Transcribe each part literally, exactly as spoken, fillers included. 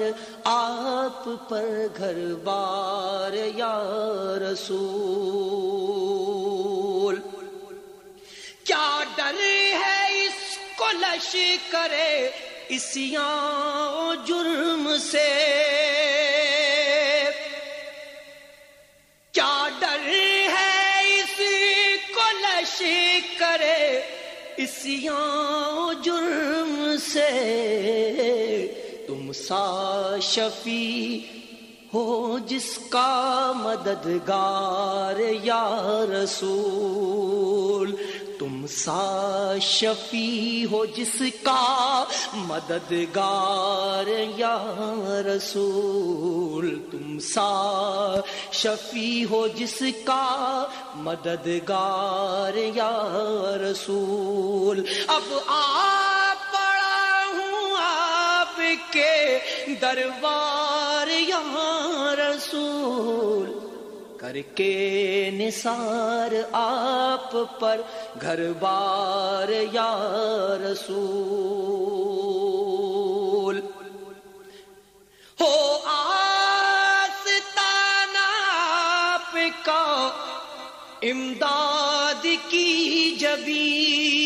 آپ پر گھر بار یا رسول. کیا ڈر ہے اس کو لشکر عصیاں جرم سے، کیا ڈر ہے اس کو لشکر عصیاں جرم سے. تم سا شفیع ہو جس کا مددگار یا رسول. تم سا شفیع ہو جس کا مددگار یا رسول. تم سا شفیع ہو جس کا مددگار یا رسول. اب آپ پڑا ہوں آپ کے دربار یا رسول. کر کے نثار آپ پر گھر بار یا رسول. ہو آستانہ آپ کا امداد کی جبیں،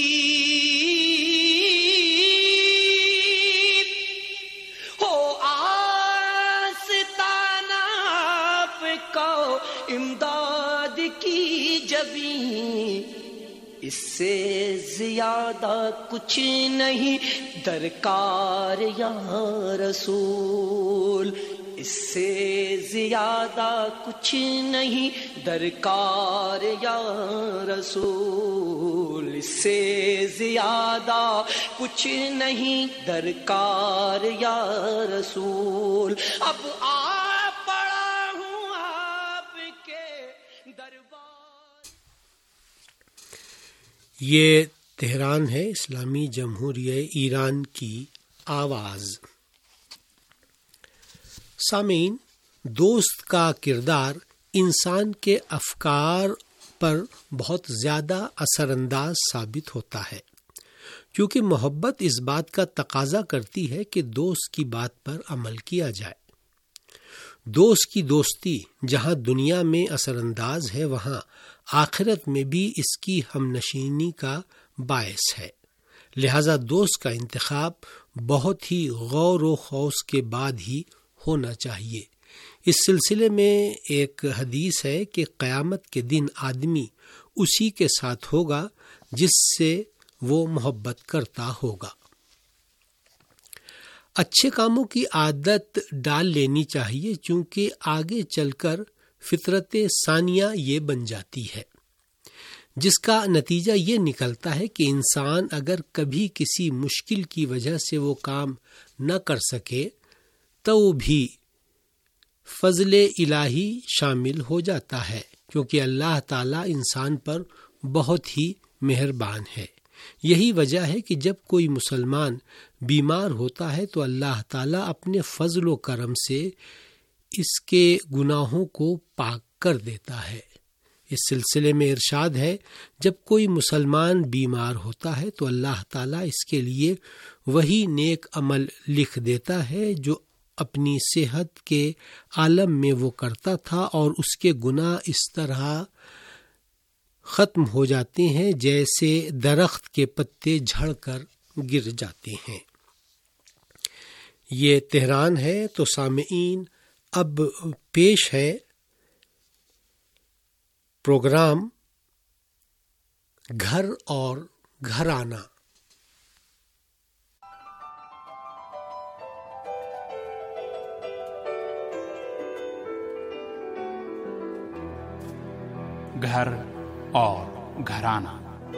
امداد کی جبیں. اس سے زیادہ کچھ نہیں درکار یا رسول. اس سے زیادہ کچھ نہیں درکار یا رسول. اس سے زیادہ کچھ نہیں درکار یا رسول. اب آپ یہ تہران ہے، اسلامی جمہوریہ ایران کی آواز. سامعین، دوست کا کردار انسان کے افکار پر بہت زیادہ اثر انداز ثابت ہوتا ہے، کیونکہ محبت اس بات کا تقاضا کرتی ہے کہ دوست کی بات پر عمل کیا جائے. دوست کی دوستی جہاں دنیا میں اثر انداز ہے، وہاں آخرت میں بھی اس کی ہم نشینی کا باعث ہے. لہذا دوست کا انتخاب بہت ہی غور و خوض کے بعد ہی ہونا چاہیے. اس سلسلے میں ایک حدیث ہے کہ قیامت کے دن آدمی اسی کے ساتھ ہوگا جس سے وہ محبت کرتا ہوگا. اچھے کاموں کی عادت ڈال لینی چاہیے، چونکہ آگے چل کر فطرت ثانیہ یہ بن جاتی ہے، جس کا نتیجہ یہ نکلتا ہے کہ انسان اگر کبھی کسی مشکل کی وجہ سے وہ کام نہ کر سکے تو بھی فضل الہی شامل ہو جاتا ہے، کیونکہ اللہ تعالیٰ انسان پر بہت ہی مہربان ہے. یہی وجہ ہے کہ جب کوئی مسلمان بیمار ہوتا ہے تو اللہ تعالیٰ اپنے فضل و کرم سے اس کے گناہوں کو پاک کر دیتا ہے. اس سلسلے میں ارشاد ہے، جب کوئی مسلمان بیمار ہوتا ہے تو اللہ تعالیٰ اس کے لیے وہی نیک عمل لکھ دیتا ہے جو اپنی صحت کے عالم میں وہ کرتا تھا، اور اس کے گناہ اس طرح ختم ہو جاتے ہیں جیسے درخت کے پتے جھڑ کر گر جاتے ہیں. یہ تہران ہے. تو سامعین، اب پیش ہے پروگرام گھر اور گھرانہ. گھر اور گھرانہ.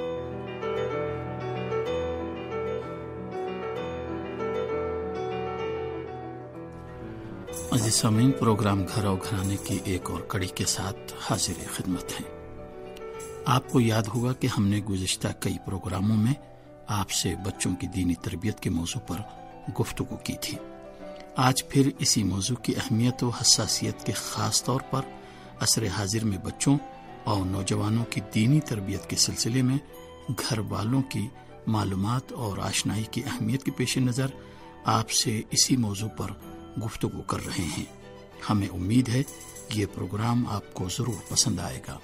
عزیز سامعین، پروگرام گھر اور گھرانے کی ایک اور کڑی کے ساتھ حاضر خدمت ہیں. آپ کو یاد ہوگا کہ ہم نے گزشتہ کئی پروگراموں میں آپ سے بچوں کی دینی تربیت کے موضوع پر گفتگو کی تھی. آج پھر اسی موضوع کی اہمیت و حساسیت کے خاص طور پر عصر حاضر میں بچوں اور نوجوانوں کی دینی تربیت کے سلسلے میں گھر والوں کی معلومات اور آشنائی کی اہمیت کے پیش نظر آپ سے اسی موضوع پر گفتگو کر رہے ہیں۔ ہمیں امید ہے کہ یہ پروگرام آپ کو ضرور پسند آئے گا۔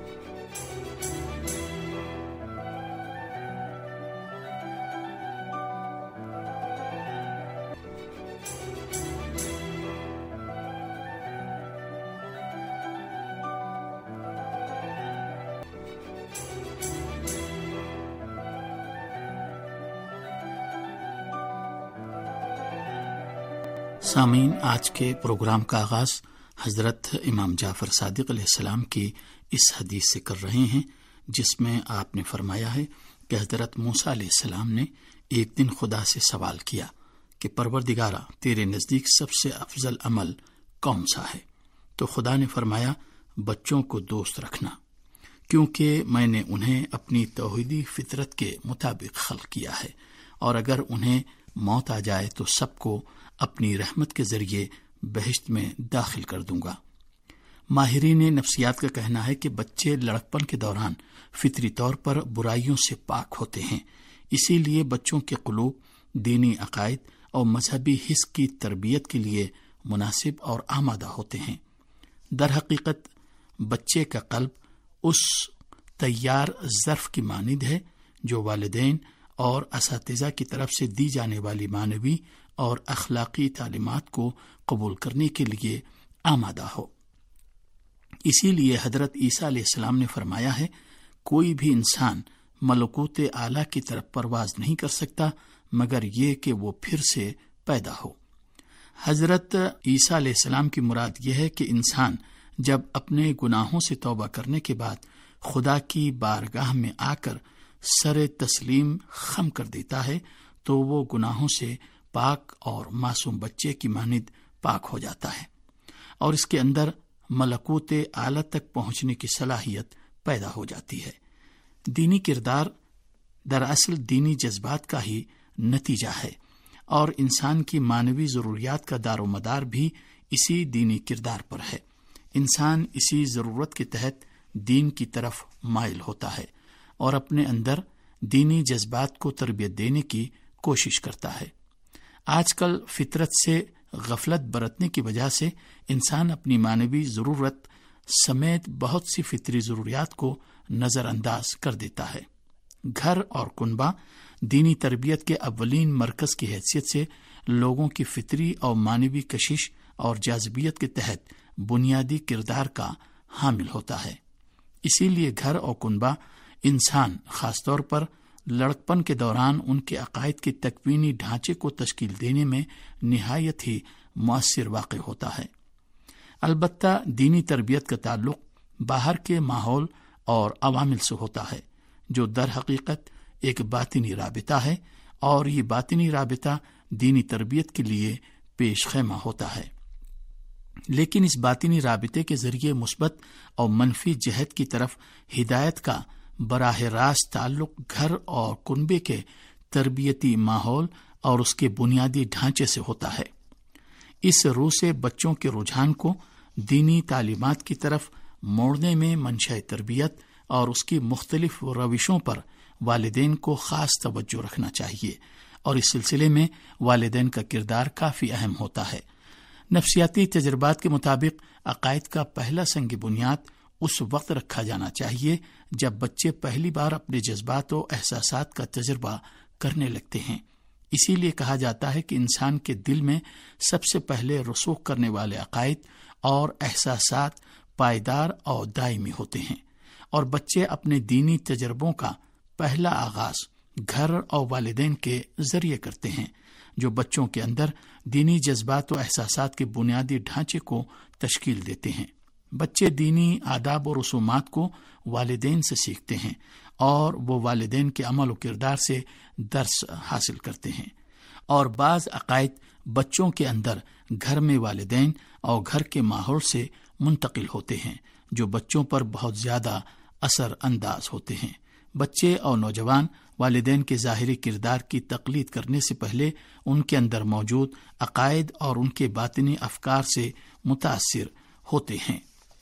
سامعین، آج کے پروگرام کا آغاز حضرت امام جعفر صادق علیہ السلام کی اس حدیث سے کر رہے ہیں، جس میں آپ نے فرمایا ہے کہ حضرت موسیٰ علیہ السلام نے ایک دن خدا سے سوال کیا کہ پروردگارا، تیرے نزدیک سب سے افضل عمل کون سا ہے؟ تو خدا نے فرمایا، بچوں کو دوست رکھنا، کیونکہ میں نے انہیں اپنی توحیدی فطرت کے مطابق خلق کیا ہے، اور اگر انہیں موت آ جائے تو سب کو اپنی رحمت کے ذریعے بہشت میں داخل کر دوں گا۔ ماہرین نفسیات کا کہنا ہے کہ بچے لڑکپن کے دوران فطری طور پر برائیوں سے پاک ہوتے ہیں، اسی لیے بچوں کے قلوب دینی عقائد اور مذہبی حس کی تربیت کے لیے مناسب اور آمادہ ہوتے ہیں۔ در حقیقت بچے کا قلب اس تیار ظرف کی مانند ہے جو والدین اور اساتذہ کی طرف سے دی جانے والی معنوی اور اخلاقی تعلیمات کو قبول کرنے کے لیے آمادہ ہو۔ اسی لیے حضرت عیسیٰ علیہ السلام نے فرمایا ہے، کوئی بھی انسان ملکوت اعلیٰ کی طرف پرواز نہیں کر سکتا مگر یہ کہ وہ پھر سے پیدا ہو۔ حضرت عیسیٰ علیہ السلام کی مراد یہ ہے کہ انسان جب اپنے گناہوں سے توبہ کرنے کے بعد خدا کی بارگاہ میں آ کر سر تسلیم خم کر دیتا ہے تو وہ گناہوں سے پاک اور معصوم بچے کی مانند پاک ہو جاتا ہے، اور اس کے اندر ملکوت اعلیٰ تک پہنچنے کی صلاحیت پیدا ہو جاتی ہے۔ دینی کردار دراصل دینی جذبات کا ہی نتیجہ ہے، اور انسان کی معنوی ضروریات کا دار و مدار بھی اسی دینی کردار پر ہے۔ انسان اسی ضرورت کے تحت دین کی طرف مائل ہوتا ہے اور اپنے اندر دینی جذبات کو تربیت دینے کی کوشش کرتا ہے۔ آج کل فطرت سے غفلت برتنے کی وجہ سے انسان اپنی معنوی ضرورت سمیت بہت سی فطری ضروریات کو نظر انداز کر دیتا ہے۔ گھر اور کنبہ دینی تربیت کے اولین مرکز کی حیثیت سے لوگوں کی فطری اور معنوی کشش اور جاذبیت کے تحت بنیادی کردار کا حامل ہوتا ہے۔ اسی لیے گھر اور کنبہ انسان خاص طور پر لڑکپن کے دوران ان کے عقائد کے تکوینی ڈھانچے کو تشکیل دینے میں نہایت ہی مؤثر واقع ہوتا ہے۔ البتہ دینی تربیت کا تعلق باہر کے ماحول اور عوامل سے ہوتا ہے، جو در حقیقت ایک باطنی رابطہ ہے، اور یہ باطنی رابطہ دینی تربیت کے لیے پیش خیمہ ہوتا ہے۔ لیکن اس باطنی رابطے کے ذریعے مثبت اور منفی جہت کی طرف ہدایت کا براہ راست تعلق گھر اور کنبے کے تربیتی ماحول اور اس کے بنیادی ڈھانچے سے ہوتا ہے۔ اس روح سے بچوں کے رجحان کو دینی تعلیمات کی طرف موڑنے میں منشأ تربیت اور اس کی مختلف روشوں پر والدین کو خاص توجہ رکھنا چاہیے، اور اس سلسلے میں والدین کا کردار کافی اہم ہوتا ہے۔ نفسیاتی تجربات کے مطابق عقائد کا پہلا سنگ بنیاد اس وقت رکھا جانا چاہیے جب بچے پہلی بار اپنے جذبات و احساسات کا تجربہ کرنے لگتے ہیں۔ اسی لیے کہا جاتا ہے کہ انسان کے دل میں سب سے پہلے رسوخ کرنے والے عقائد اور احساسات پائیدار اور دائمی ہوتے ہیں، اور بچے اپنے دینی تجربوں کا پہلا آغاز گھر اور والدین کے ذریعے کرتے ہیں، جو بچوں کے اندر دینی جذبات و احساسات کے بنیادی ڈھانچے کو تشکیل دیتے ہیں۔ بچے دینی آداب و رسومات کو والدین سے سیکھتے ہیں، اور وہ والدین کے عمل و کردار سے درس حاصل کرتے ہیں، اور بعض عقائد بچوں کے اندر گھر میں والدین اور گھر کے ماحول سے منتقل ہوتے ہیں، جو بچوں پر بہت زیادہ اثر انداز ہوتے ہیں۔ بچے اور نوجوان والدین کے ظاہری کردار کی تقلید کرنے سے پہلے ان کے اندر موجود عقائد اور ان کے باطنی افکار سے متاثر ہوتے ہیں۔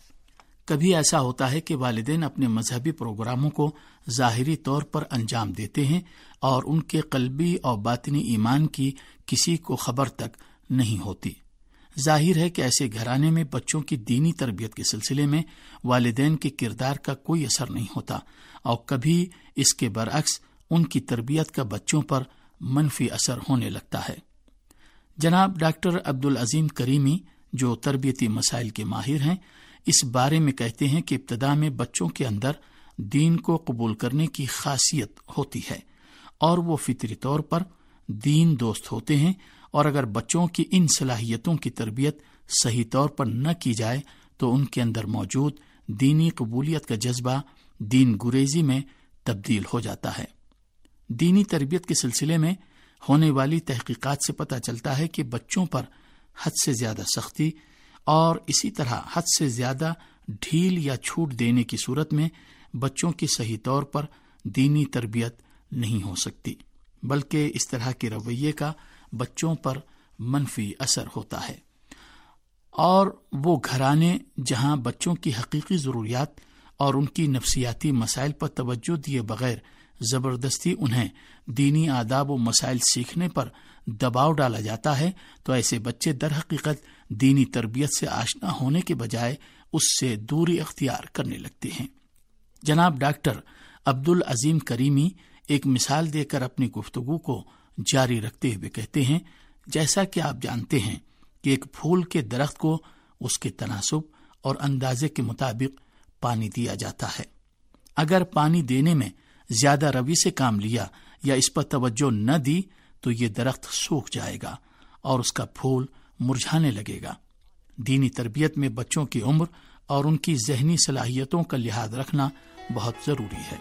کبھی ایسا ہوتا ہے کہ والدین اپنے مذہبی پروگراموں کو ظاہری طور پر انجام دیتے ہیں اور ان کے قلبی اور باطنی ایمان کی کسی کو خبر تک نہیں ہوتی۔ ظاہر ہے کہ ایسے گھرانے میں بچوں کی دینی تربیت کے سلسلے میں والدین کے کردار کا کوئی اثر نہیں ہوتا اور کبھی اس کے برعکس ان کی تربیت کا بچوں پر منفی اثر ہونے لگتا ہے۔ جناب ڈاکٹر عبدالعظیم کریمی جو تربیتی مسائل کے ماہر ہیں، اس بارے میں کہتے ہیں کہ ابتدا میں بچوں کے اندر دین کو قبول کرنے کی خاصیت ہوتی ہے اور وہ فطری طور پر دین دوست ہوتے ہیں، اور اگر بچوں کی ان صلاحیتوں کی تربیت صحیح طور پر نہ کی جائے تو ان کے اندر موجود دینی قبولیت کا جذبہ دین گریزی میں تبدیل ہو جاتا ہے۔ دینی تربیت کے سلسلے میں ہونے والی تحقیقات سے پتہ چلتا ہے کہ بچوں پر حد سے زیادہ سختی اور اسی طرح حد سے زیادہ ڈھیل یا چھوٹ دینے کی صورت میں بچوں کی صحیح طور پر دینی تربیت نہیں ہو سکتی، بلکہ اس طرح کے رویے کا بچوں پر منفی اثر ہوتا ہے، اور وہ گھرانے جہاں بچوں کی حقیقی ضروریات اور ان کی نفسیاتی مسائل پر توجہ دیے بغیر زبردستی انہیں دینی آداب و مسائل سیکھنے پر دباؤ ڈالا جاتا ہے، تو ایسے بچے در حقیقت دینی تربیت سے آشنا ہونے کے بجائے اس سے دوری اختیار کرنے لگتے ہیں۔ جناب ڈاکٹر عبدالعظیم کریمی ایک مثال دے کر اپنی گفتگو کو جاری رکھتے ہوئے کہتے ہیں، جیسا کہ آپ جانتے ہیں کہ ایک پھول کے درخت کو اس کے تناسب اور اندازے کے مطابق پانی دیا جاتا ہے۔ اگر پانی دینے میں زیادہ روی سے کام لیا یا اس پر توجہ نہ دی تو یہ درخت سوکھ جائے گا اور اس کا پھول مرجھانے لگے گا۔ دینی تربیت میں بچوں کی عمر اور ان کی ذہنی صلاحیتوں کا لحاظ رکھنا بہت ضروری ہے۔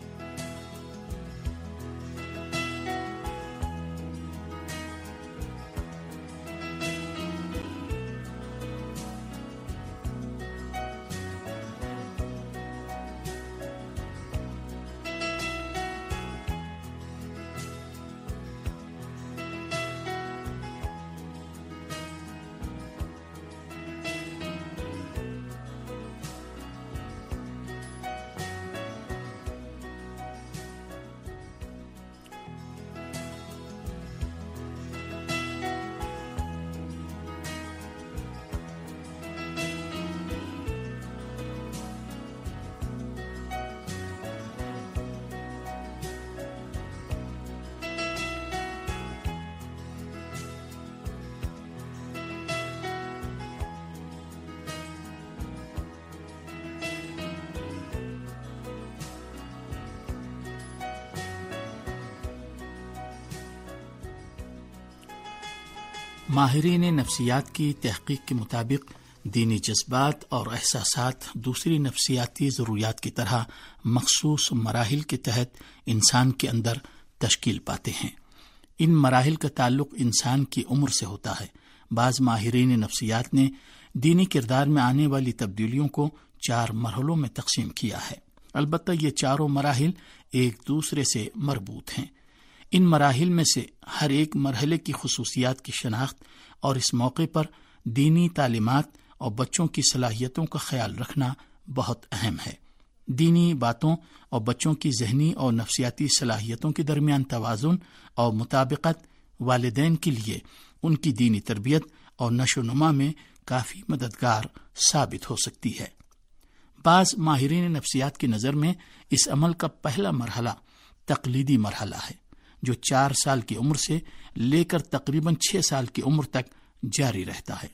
ماہرین نفسیات کی تحقیق کے مطابق دینی جذبات اور احساسات دوسری نفسیاتی ضروریات کی طرح مخصوص مراحل کے تحت انسان کے اندر تشکیل پاتے ہیں۔ ان مراحل کا تعلق انسان کی عمر سے ہوتا ہے۔ بعض ماہرین نفسیات نے دینی کردار میں آنے والی تبدیلیوں کو چار مرحلوں میں تقسیم کیا ہے، البتہ یہ چاروں مراحل ایک دوسرے سے مربوط ہیں۔ ان مراحل میں سے ہر ایک مرحلے کی خصوصیات کی شناخت اور اس موقع پر دینی تعلیمات اور بچوں کی صلاحیتوں کا خیال رکھنا بہت اہم ہے۔ دینی باتوں اور بچوں کی ذہنی اور نفسیاتی صلاحیتوں کے درمیان توازن اور مطابقت والدین کے لیے ان کی دینی تربیت اور نشو و نما میں کافی مددگار ثابت ہو سکتی ہے۔ بعض ماہرین نفسیات کی نظر میں اس عمل کا پہلا مرحلہ تقلیدی مرحلہ ہے، جو چار سال کی عمر سے لے کر تقریباً چھ سال کی عمر تک جاری رہتا ہے۔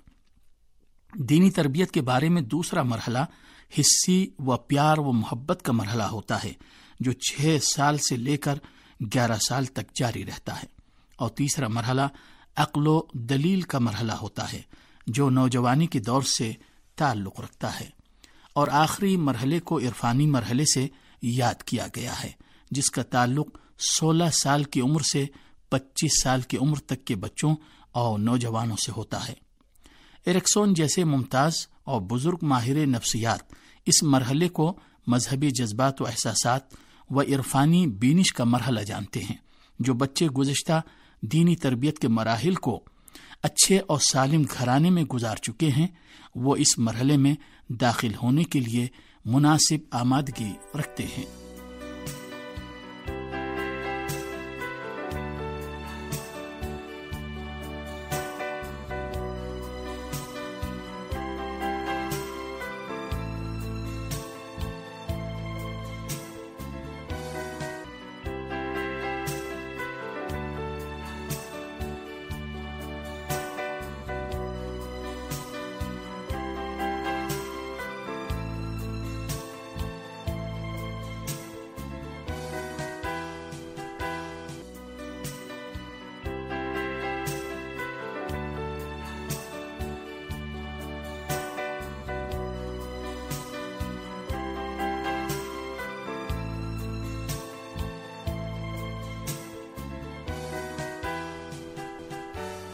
دینی تربیت کے بارے میں دوسرا مرحلہ حسی و پیار و محبت کا مرحلہ ہوتا ہے، جو چھ سال سے لے کر گیارہ سال تک جاری رہتا ہے، اور تیسرا مرحلہ عقل و دلیل کا مرحلہ ہوتا ہے، جو نوجوانی کے دور سے تعلق رکھتا ہے، اور آخری مرحلے کو عرفانی مرحلے سے یاد کیا گیا ہے، جس کا تعلق سولہ سال کی عمر سے پچیس سال کی عمر تک کے بچوں اور نوجوانوں سے ہوتا ہے۔ ایرکسون جیسے ممتاز اور بزرگ ماہر نفسیات اس مرحلے کو مذہبی جذبات و احساسات و عرفانی بینش کا مرحلہ جانتے ہیں۔ جو بچے گزشتہ دینی تربیت کے مراحل کو اچھے اور سالم گھرانے میں گزار چکے ہیں، وہ اس مرحلے میں داخل ہونے کے لیے مناسب آمادگی رکھتے ہیں۔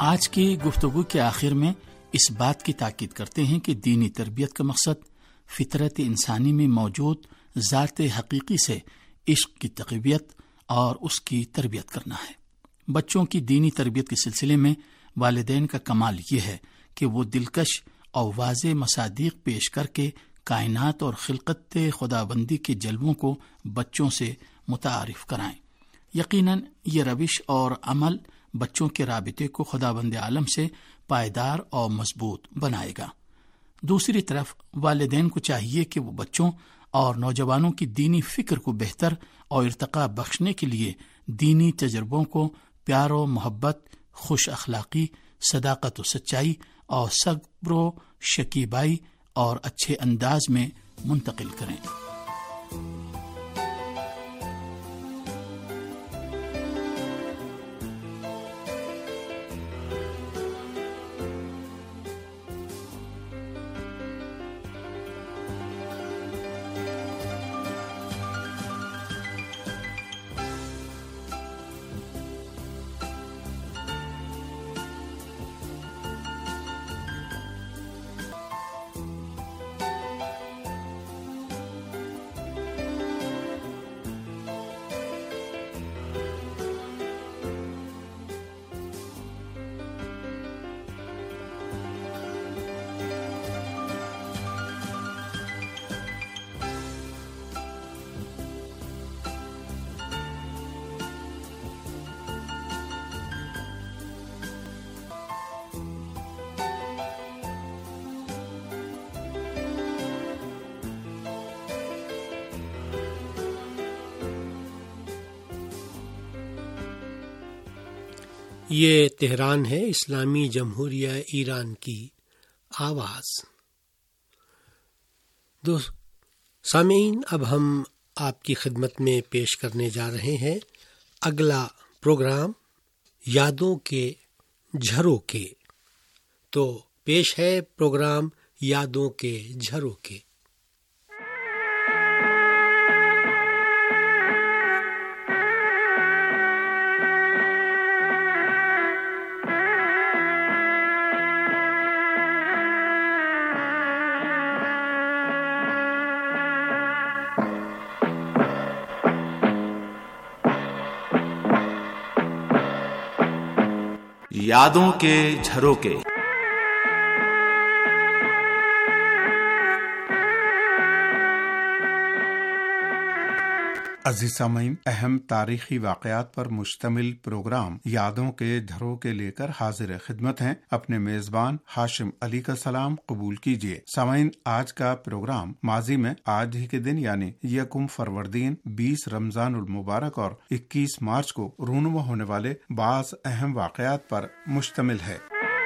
آج کی گفتگو کے آخر میں اس بات کی تاکید کرتے ہیں کہ دینی تربیت کا مقصد فطرت انسانی میں موجود ذات حقیقی سے عشق کی تقویت اور اس کی تربیت کرنا ہے۔ بچوں کی دینی تربیت کے سلسلے میں والدین کا کمال یہ ہے کہ وہ دلکش اور واضح مصادیق پیش کر کے کائنات اور خلقت خداوندی کے جلووں کو بچوں سے متعارف کرائیں۔ یقیناً یہ روش اور عمل بچوں کے رابطے کو خداوند عالم سے پائیدار اور مضبوط بنائے گا۔ دوسری طرف والدین کو چاہیے کہ وہ بچوں اور نوجوانوں کی دینی فکر کو بہتر اور ارتقاء بخشنے کے لیے دینی تجربوں کو پیار و محبت، خوش اخلاقی، صداقت و سچائی اور صبر و شکیبائی اور اچھے انداز میں منتقل کریں۔ یہ تہران ہے، اسلامی جمہوریہ ایران کی آواز۔ دوست سامعین، اب ہم آپ کی خدمت میں پیش کرنے جا رہے ہیں اگلا پروگرام یادوں کے جھروکے۔ تو پیش ہے پروگرام یادوں کے جھروکے۔ یادوں کے جھروکے۔ عزیز سامعین، اہم تاریخی واقعات پر مشتمل پروگرام یادوں کے جھروکے لے کر حاضر خدمت ہیں۔ اپنے میزبان ہاشم علی کا سلام قبول کیجیے۔ سامعین، آج کا پروگرام ماضی میں آج ہی کے دن یعنی یکم فروردین، بیس رمضان المبارک اور اکیس مارچ کو رونما ہونے والے بعض اہم واقعات پر مشتمل ہے۔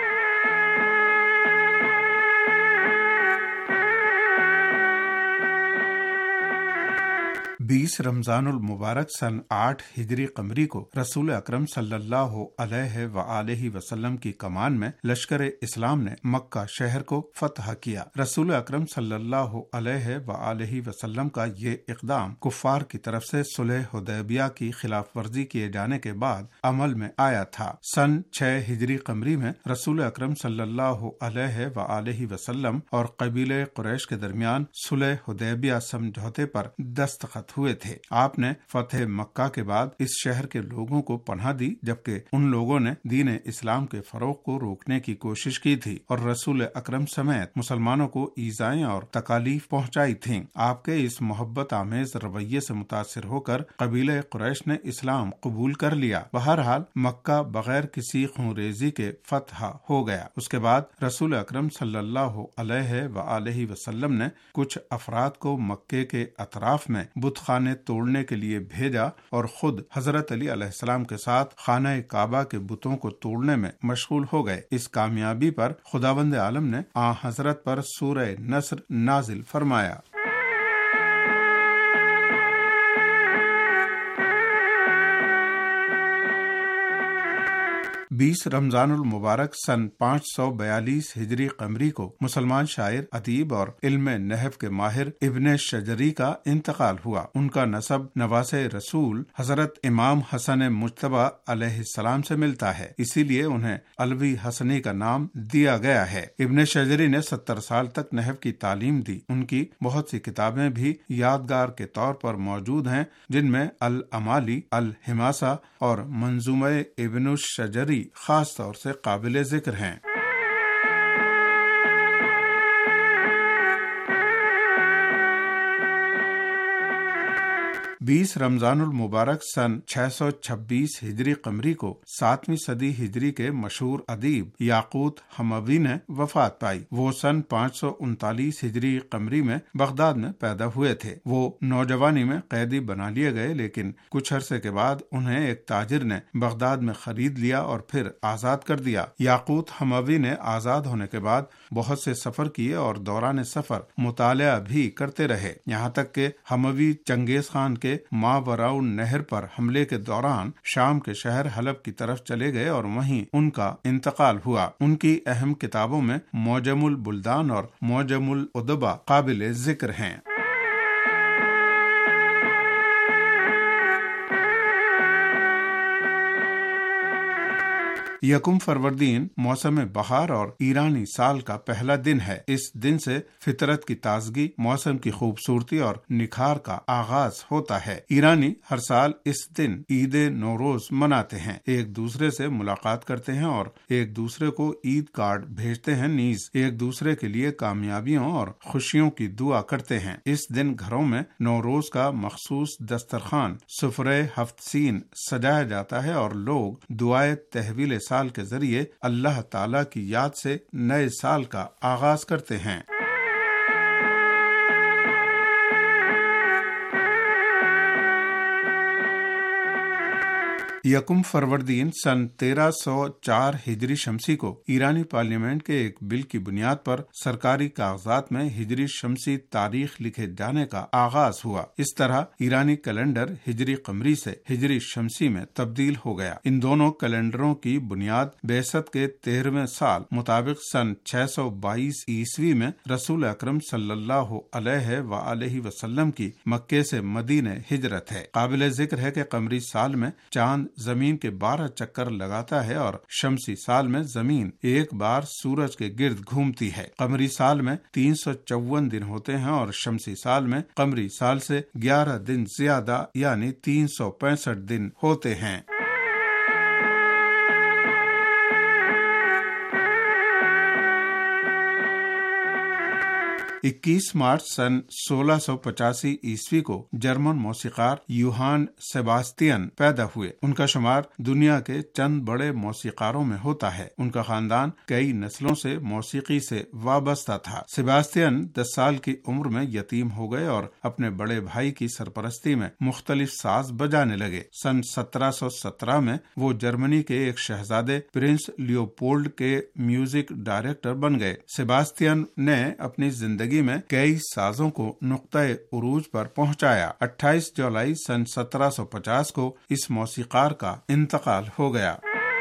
بیس رمضان المبارک سن آٹھ ہجری قمری کو رسول اکرم صلی اللہ علیہ وآلہ وسلم کی کمان میں لشکر اسلام نے مکہ شہر کو فتح کیا۔ رسول اکرم صلی اللہ علیہ وآلہ وسلم کا یہ اقدام کفار کی طرف سے صلح حدیبیہ کی خلاف ورزی کیے جانے کے بعد عمل میں آیا تھا۔ سن چھ ہجری قمری میں رسول اکرم صلی اللہ علیہ وآلہ وسلم اور قبیلہ قریش کے درمیان صلح حدیبیہ سمجھوتے پر دستخط ہوئے تھے۔ آپ نے فتح مکہ کے بعد اس شہر کے لوگوں کو پناہ دی، جبکہ ان لوگوں نے دین اسلام کے فروغ کو روکنے کی کوشش کی تھی اور رسول اکرم سمیت مسلمانوں کو ایذائیں اور تکالیف پہنچائی تھیں۔ آپ کے اس محبت آمیز رویے سے متاثر ہو کر قبیلہ قریش نے اسلام قبول کر لیا۔ بہرحال مکہ بغیر کسی خونریزی کے فتح ہو گیا۔ اس کے بعد رسول اکرم صلی اللہ علیہ وآلہ وسلم نے کچھ افراد کو مکے کے اطراف میں بت خانے توڑنے کے لیے بھیجا اور خود حضرت علی علیہ السلام کے ساتھ خانہ کعبہ کے بتوں کو توڑنے میں مشغول ہو گئے۔ اس کامیابی پر خداوند عالم نے آن حضرت پر سورہ نصر نازل فرمایا۔ बीस रमजान उल मुबारक सन पाँच सौ बयालीस हिजरी कमरी को मुसलमान शायर, अदीब और इल्म नहव के माहिर इब्न शजरी का इंतकाल हुआ। उनका नसब नवासे रसूल हजरत इमाम हसन मुज्तबा अलैहिस्सलाम से मिलता है, इसीलिए उन्हें अलवी हसनी का नाम दिया गया है। इब्न शजरी ने सत्तर साल तक नहव की तालीम दी। उनकी बहुत सी किताबें भी यादगार के तौर पर मौजूद हैं, जिनमें अल अमाली, अल हिमासा और मंजूमे इब्न शजरी खास तौर से काबिल जिक्र हैं। बीस रमजानुल मुबारक सन छह सौ छब्बीस हिजरी कमरी को सातवीं सदी हिजरी के मशहूर अदीब याकूत हमवी ने वफात पाई। वो सन पाँच सौ उनतालीस हिजरी कमरी में बगदाद में पैदा हुए थे। वो नौजवानी में कैदी बना लिए गए, लेकिन कुछ अरसे के बाद उन्हें एक ताजिर ने बगदाद में खरीद लिया और फिर आजाद कर दिया। याकूत हमवी ने आजाद होने के बाद बहुत से सफर किए और दौरान सफर मुताला भी करते रहे, यहाँ तक के हमवी चंगेज खान के मावराउ नहर पर हमले के दौरान शाम के शहर हलब की तरफ चले गए और वहीं उनका इंतकाल हुआ। उनकी अहम किताबों में मौजमुल बुल्दान और मौजमुल उदबा काबिल जिक्र हैं। यकुम फरवरदीन मौसम बहार और ईरानी साल का पहला दिन है। इस दिन से फितरत की ताजगी, मौसम की खूबसूरती और निखार का आगाज होता है। ईरानी हर साल इस दिन ईद नौरोज मनाते हैं, एक दूसरे से मुलाकात करते हैं और एक दूसरे को ईद कार्ड भेजते हैं, नीज एक दूसरे के लिए कामयाबियों और खुशियों की दुआ करते हैं। इस दिन घरों में नौरोज का मखसूस दस्तरखान सुफरे हफ्तसीन सजाया जाता है और लोग दुआए तहवील साल के जरिए अल्लाह ताला की याद से नए साल का आगाज करते हैं। यकुम फरवरदीन सन तेरह सौ चार हिजरी शमसी को ईरानी पार्लियामेंट के एक बिल की बुनियाद पर सरकारी कागजात में हिजरी शमसी तारीख लिखे जाने का आगाज हुआ। इस तरह ईरानी कैलेंडर हिजरी कमरी से हिजरी शमसी में तब्दील हो गया। इन दोनों कैलेंडरों की बुनियाद बेसत के तेरहवें साल मुताबिक सन छह सौ बाईस ईस्वी में रसूल अकरम सल्लल्लाहु अलैहि व आलिहि वसल्लम की मक्के से मदीने हिजरत है। काबिल जिक्र है कि कमरी साल में चांद जमीन के बारह चक्कर लगाता है और शमसी साल में जमीन एक बार सूरज के गिर्द घूमती है। कमरी साल में तीन सौ चौवन दिन होते हैं और शमसी साल में कमरी साल से ग्यारह दिन ज्यादा यानी तीन सौ पैंसठ दिन होते हैं। इक्कीस मार्च सन सोलह सौ पचासी ईस्वी को जर्मन मौसीकार यूहान सेबास्टियन पैदा हुए। उनका शुमार दुनिया के चंद बड़े मौसीकारों में होता है। उनका खानदान कई नस्लों से मौसीकी से वाबस्ता था। सेबास्टियन दस साल की उम्र में यतीम हो गए और अपने बड़े भाई की सरपरस्ती में मुख्तलिफ साज बजाने लगे। सन सत्रह सौ सत्रह में वो जर्मनी के एक शहजादे प्रिंस लियोपोल्ड के म्यूजिक डायरेक्टर बन गए। सेबास्टियन ने अपनी जिंदगी में कई साजों को नुक्ता-ए उरूज पर पहुंचाया। अट्ठाईस जुलाई सन सत्रह सौ पचास को इस मौसीकार का इंतकाल हो गया।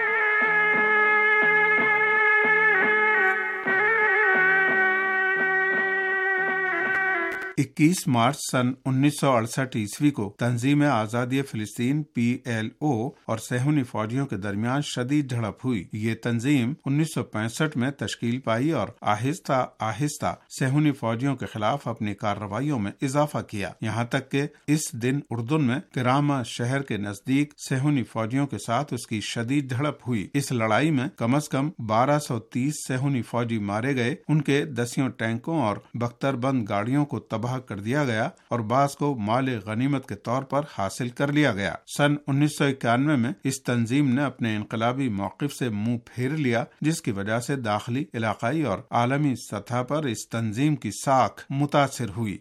इक्कीस मार्च सन उन्नीस सौ अड़सठ ईस्वी को तंजीम आजादी फिलिस्तीन पी एल ओ और सेहूनी फौजियों के दरमियान शदीद झड़प हुई। ये तंजीम उन्नीस सौ पैंसठ में तश्कील पाई और आहिस्ता आहिस्ता सेहूनी फौजियों के खिलाफ अपनी कार्रवाइयों में इजाफा किया, यहाँ तक कि इस दिन उर्दुन में किरामा शहर के नजदीक सेहूनी फौजियों के साथ उसकी शदीद झड़प हुई। इस लड़ाई में कम अज कम बारह सौ तीस सेहूनी फौजी मारे गए। उनके दसियों टैंकों और बख्तरबंद गाड़ियों को तबाह कर दिया गया और बास को माल गनीमत के तौर पर हासिल कर लिया गया। सन उन्नीस सौ इक्यानवे में इस तंजीम ने अपने इनकलाबी मौक़िफ़ से मुंह फेर लिया, जिसकी वजह से दाखिली, इलाकाई और आलमी सतह पर इस तंजीम की साख मुतासिर हुई।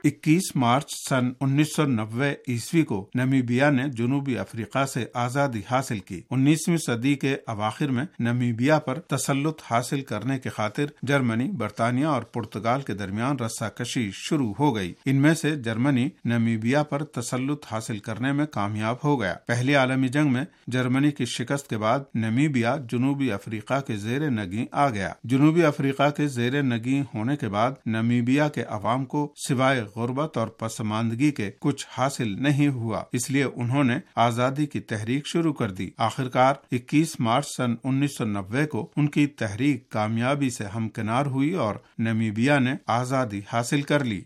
इक्कीस मार्च सन उन्नीस सौ नब्बे ईस्वी को नमीबिया ने जनूबी अफ्रीका से आजादी हासिल की। उन्नीसवीं सदी के अवाखिर में नमीबिया पर तसल्लुत हासिल करने के खातिर जर्मनी, बरतानिया और पुर्तगाल के दरमियान रस्साकशी शुरू हो गई। इनमें से जर्मनी नमीबिया पर तसल्लुत हासिल करने में कामयाब हो गया। पहली आलमी जंग में जर्मनी की शिकस्त के बाद नमीबिया जनूबी अफ्रीका के जेर नगी आ गया। जनूबी अफ्रीका के जेर नगी होने के बाद नमीबिया के अवाम को सिवाय गुर्बत और पसमानदगी के कुछ हासिल नहीं हुआ, इसलिए उन्होंने आजादी की तहरीक शुरू कर दी। आखिरकार इक्कीस मार्च सन उन्नीस सौ नब्बे को उनकी तहरीक कामयाबी से हमकिनार हुई और नमीबिया ने आजादी हासिल कर ली।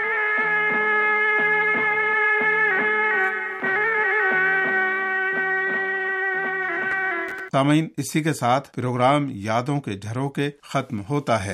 सामीन, इसी के साथ प्रोग्राम यादों के झरोखे खत्म होता है।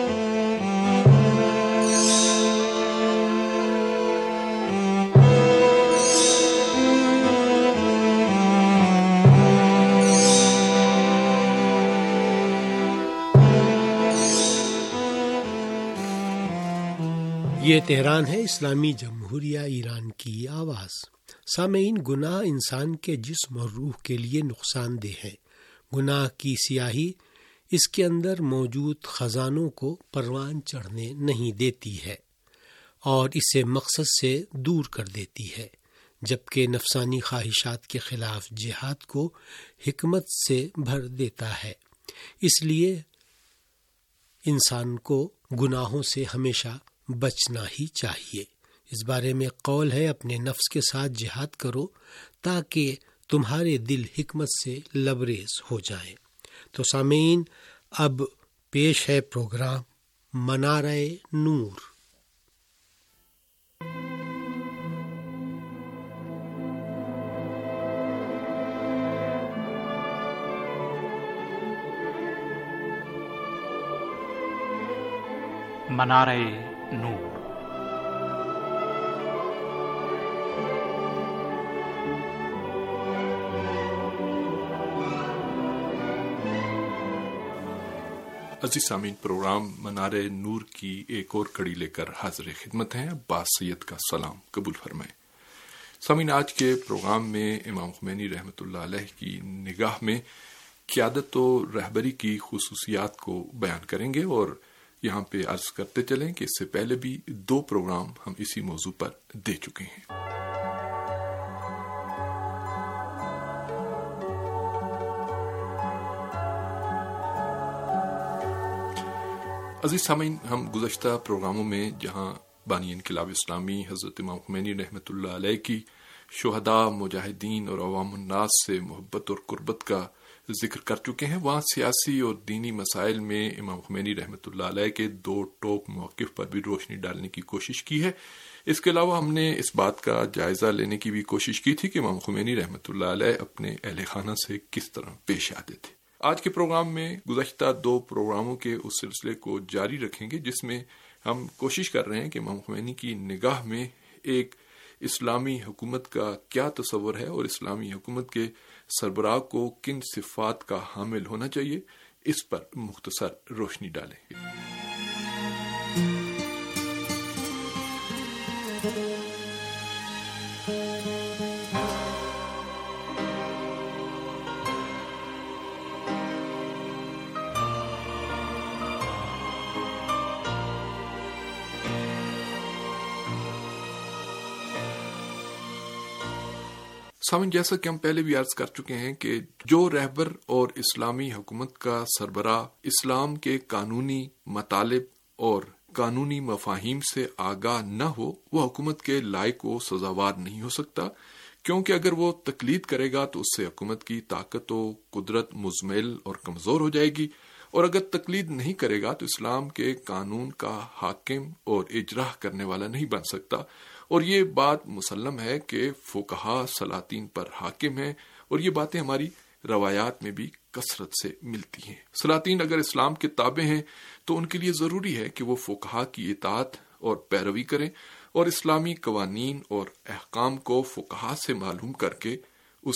ये तेहरान है, इस्लामी जमहूरिया ईरान की आवाज़। सामीन, गुनाह इंसान के जिस्म और रूह के लिए नुकसानदेह है। गुनाह की स्याही इसके अंदर मौजूद खजानों को परवान चढ़ने नहीं देती है और इसे मकसद से दूर कर देती है, जबकि नफसानी ख्वाहिशात के खिलाफ जिहाद को हिकमत से भर देता है। इसलिए इंसान को गुनाहों से हमेशा बचना ही चाहिए। इस बारे में कौल है, अपने नफ्स के साथ जिहाद करो ताकि तुम्हारे दिल हिकमत से लबरेज हो जाएं। तो सामीन, अब पेश है प्रोग्राम मनारे नूर। मनारे नूर। अजीज सामीन, प्रोग्राम मनारे नूर की एक और कड़ी लेकर हाजिर खिदमत हैं। अब्बास सैयद का सलाम कबूल फरमाएं। सामीन, आज के प्रोग्राम में इमाम खुमैनी रहमतुल्लाह अलैह की निगाह में क़यादत और रहबरी की खुसूसियात को बयान करेंगे और यहाँ पे अर्ज करते चलें कि इससे पहले भी दो प्रोग्राम हम इसी मौजू पर दे चुके हैं। अजीज सामीन, हम गुज़श्ता प्रोग्रामों में जहाँ बानी इनक़िलाब इस्लामी हज़रत इमाम खुमैनी रहमतुल्लाह अलैह की शुहदा, मुजाहिदीन और अवाम उन्नास से मोहब्बत और कुर्बत का जिक्र कर चुके हैं, वहाँ सियासी और दीनी मसाइल में इमाम खुमैनी रहमतुल्लाह अलैह के दो टोक मौक़िफ़ पर भी रोशनी डालने की कोशिश की है। इसके अलावा हमने इस बात का जायज़ा लेने की भी कोशिश की थी कि इमाम खुमैनी रहमतुल्लाह अलैह अपने अहले खाना से किस तरह पेश आते थे। आज के प्रोग्राम में गुज़श्ता दो प्रोग्रामों के उस सिलसिले को जारी रखेंगे जिसमें हम कोशिश कर रहे हैं कि इमाम खुमैनी की निगाह में एक इस्लामी हुकूमत का क्या तस्वर है और इस्लामी हुकूमत के सरबराह को किन सिफात का हामिल होना चाहिए, इस पर मुख्तसर रोशनी डालेंगे। सामीन, जैसा कि हम पहले भी अर्ज कर चुके हैं कि जो रहबर और इस्लामी हुकूमत का सरबराह इस्लाम के कानूनी मतालिब और कानूनी मफाहिम से आगाह न हो, वह हुकूमत के लायक व सजावार नहीं हो सकता, क्योंकि अगर वो तकलीद करेगा तो उससे हुकूमत की ताकत व कुदरत मुज़मिल और कमज़ोर हो जाएगी, और अगर तकलीद नहीं करेगा तो इस्लाम के कानून का हाकिम और इजराह करने वाला नहीं बन सकता। और ये बात मुसल्लम है कि फुकहा सलातीन पर हाकिम है, और ये बातें हमारी रवायात में भी कसरत से मिलती हैं। सलातीन अगर इस्लाम के ताबे हैं तो उनके लिए ज़रूरी है कि वो फुकहा की इताअत और पैरवी करें और इस्लामी कवानीन और अहकाम को फुकहा से मालूम करके उसे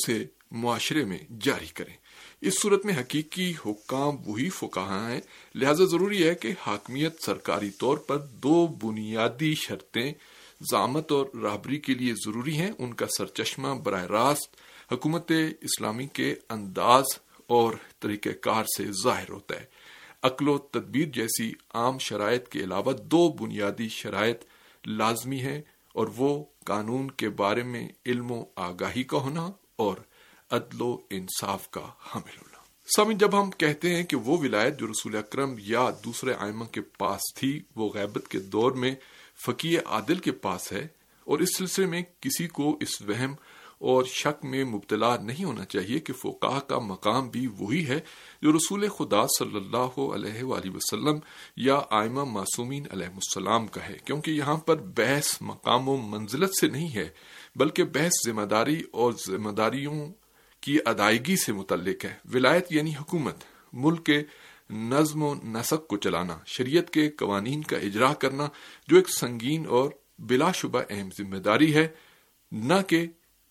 معاشرے میں جاری کریں۔ اس صورت میں حقیقی حکام وہی فقہاء ہیں، لہذا ضروری ہے کہ حاکمیت سرکاری طور پر دو بنیادی شرطیں ضامت اور راہبری کے لیے ضروری ہیں، ان کا سرچشمہ براہ راست حکومت اسلامی کے انداز اور طریقہ کار سے ظاہر ہوتا ہے۔ عقل و تدبیر جیسی عام شرائط کے علاوہ دو بنیادی شرائط لازمی ہیں، اور وہ قانون کے بارے میں علم و آگاہی کا ہونا اور عدل و انصاف کا حامل ہونا۔ سامعین، جب ہم کہتے ہیں کہ وہ ولایت جو رسول اکرم یا دوسرے ائمہ کے پاس تھی وہ غیبت کے دور میں فقیہ عادل کے پاس ہے، اور اس سلسلے میں کسی کو اس وہم اور شک میں مبتلا نہیں ہونا چاہیے کہ فقہاء کا مقام بھی وہی ہے جو رسول خدا صلی اللہ علیہ وآلہ وسلم یا ائمہ معصومین علیہ السلام کا ہے، کیونکہ یہاں پر بحث مقام و منزلت سے نہیں ہے، بلکہ بحث ذمہ داری اور ذمہ داریوں کی ادائیگی سے متعلق ہے۔ ولایت یعنی حکومت، ملک کے نظم و نسق کو چلانا، شریعت کے قوانین کا اجرا کرنا، جو ایک سنگین اور بلا شبہ اہم ذمہ داری ہے، نہ کہ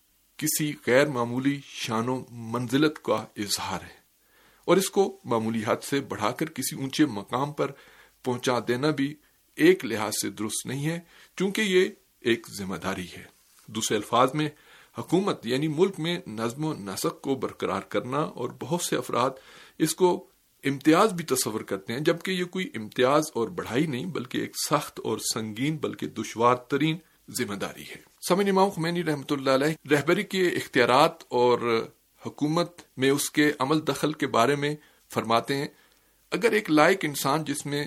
کسی غیر معمولی شان و منزلت کا اظہار ہے، اور اس کو معمولی حد سے بڑھا کر کسی اونچے مقام پر پہنچا دینا بھی ایک لحاظ سے درست نہیں ہے، چونکہ یہ ایک ذمہ داری ہے۔ دوسرے الفاظ میں حکومت یعنی ملک میں نظم و نسق کو برقرار کرنا، اور بہت سے افراد اس کو امتیاز بھی تصور کرتے ہیں، جبکہ یہ کوئی امتیاز اور بڑھائی نہیں بلکہ ایک سخت اور سنگین بلکہ دشوار ترین ذمہ داری ہے۔ سامعین، امام خمینی رحمۃ اللہ علیہ رہبری کے اختیارات اور حکومت میں اس کے عمل دخل کے بارے میں فرماتے ہیں، اگر ایک لائق انسان جس میں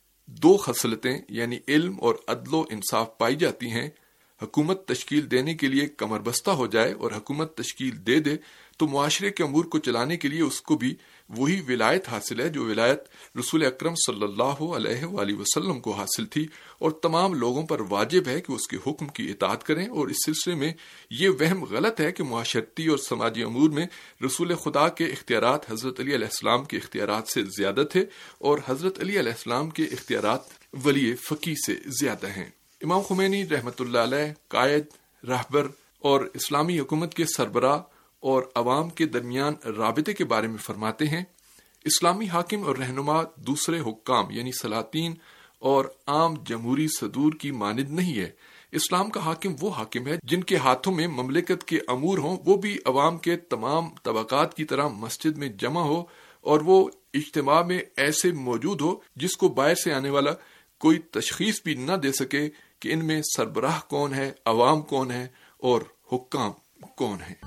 دو خصلتیں یعنی علم اور عدل و انصاف پائی جاتی ہیں حکومت تشکیل دینے کے لیے کمر بستہ ہو جائے اور حکومت تشکیل دے دے، تو معاشرے کے امور کو چلانے کے لیے اس کو بھی وہی ولایت حاصل ہے جو ولایت رسول اکرم صلی اللہ علیہ وآلہ وسلم کو حاصل تھی، اور تمام لوگوں پر واجب ہے کہ اس کے حکم کی اطاعت کریں۔ اور اس سلسلے میں یہ وہم غلط ہے کہ معاشرتی اور سماجی امور میں رسول خدا کے اختیارات حضرت علی علیہ السلام کے اختیارات سے زیادہ تھے، اور حضرت علی علیہ السلام کے اختیارات ولی فقیہ سے زیادہ ہیں۔ امام خمینی رحمۃ اللہ علیہ قائد، رہبر اور اسلامی حکومت کے سربراہ اور عوام کے درمیان رابطے کے بارے میں فرماتے ہیں، اسلامی حاکم اور رہنما دوسرے حکام یعنی سلاطین اور عام جمہوری صدور کی مانند نہیں ہے۔ اسلام کا حاکم وہ حاکم ہے جن کے ہاتھوں میں مملکت کے امور ہوں، وہ بھی عوام کے تمام طبقات کی طرح مسجد میں جمع ہو، اور وہ اجتماع میں ایسے موجود ہو جس کو باہر سے آنے والا کوئی تشخیص بھی نہ دے سکے کہ ان میں سربراہ کون ہے، عوام کون ہے اور حکام کون ہیں۔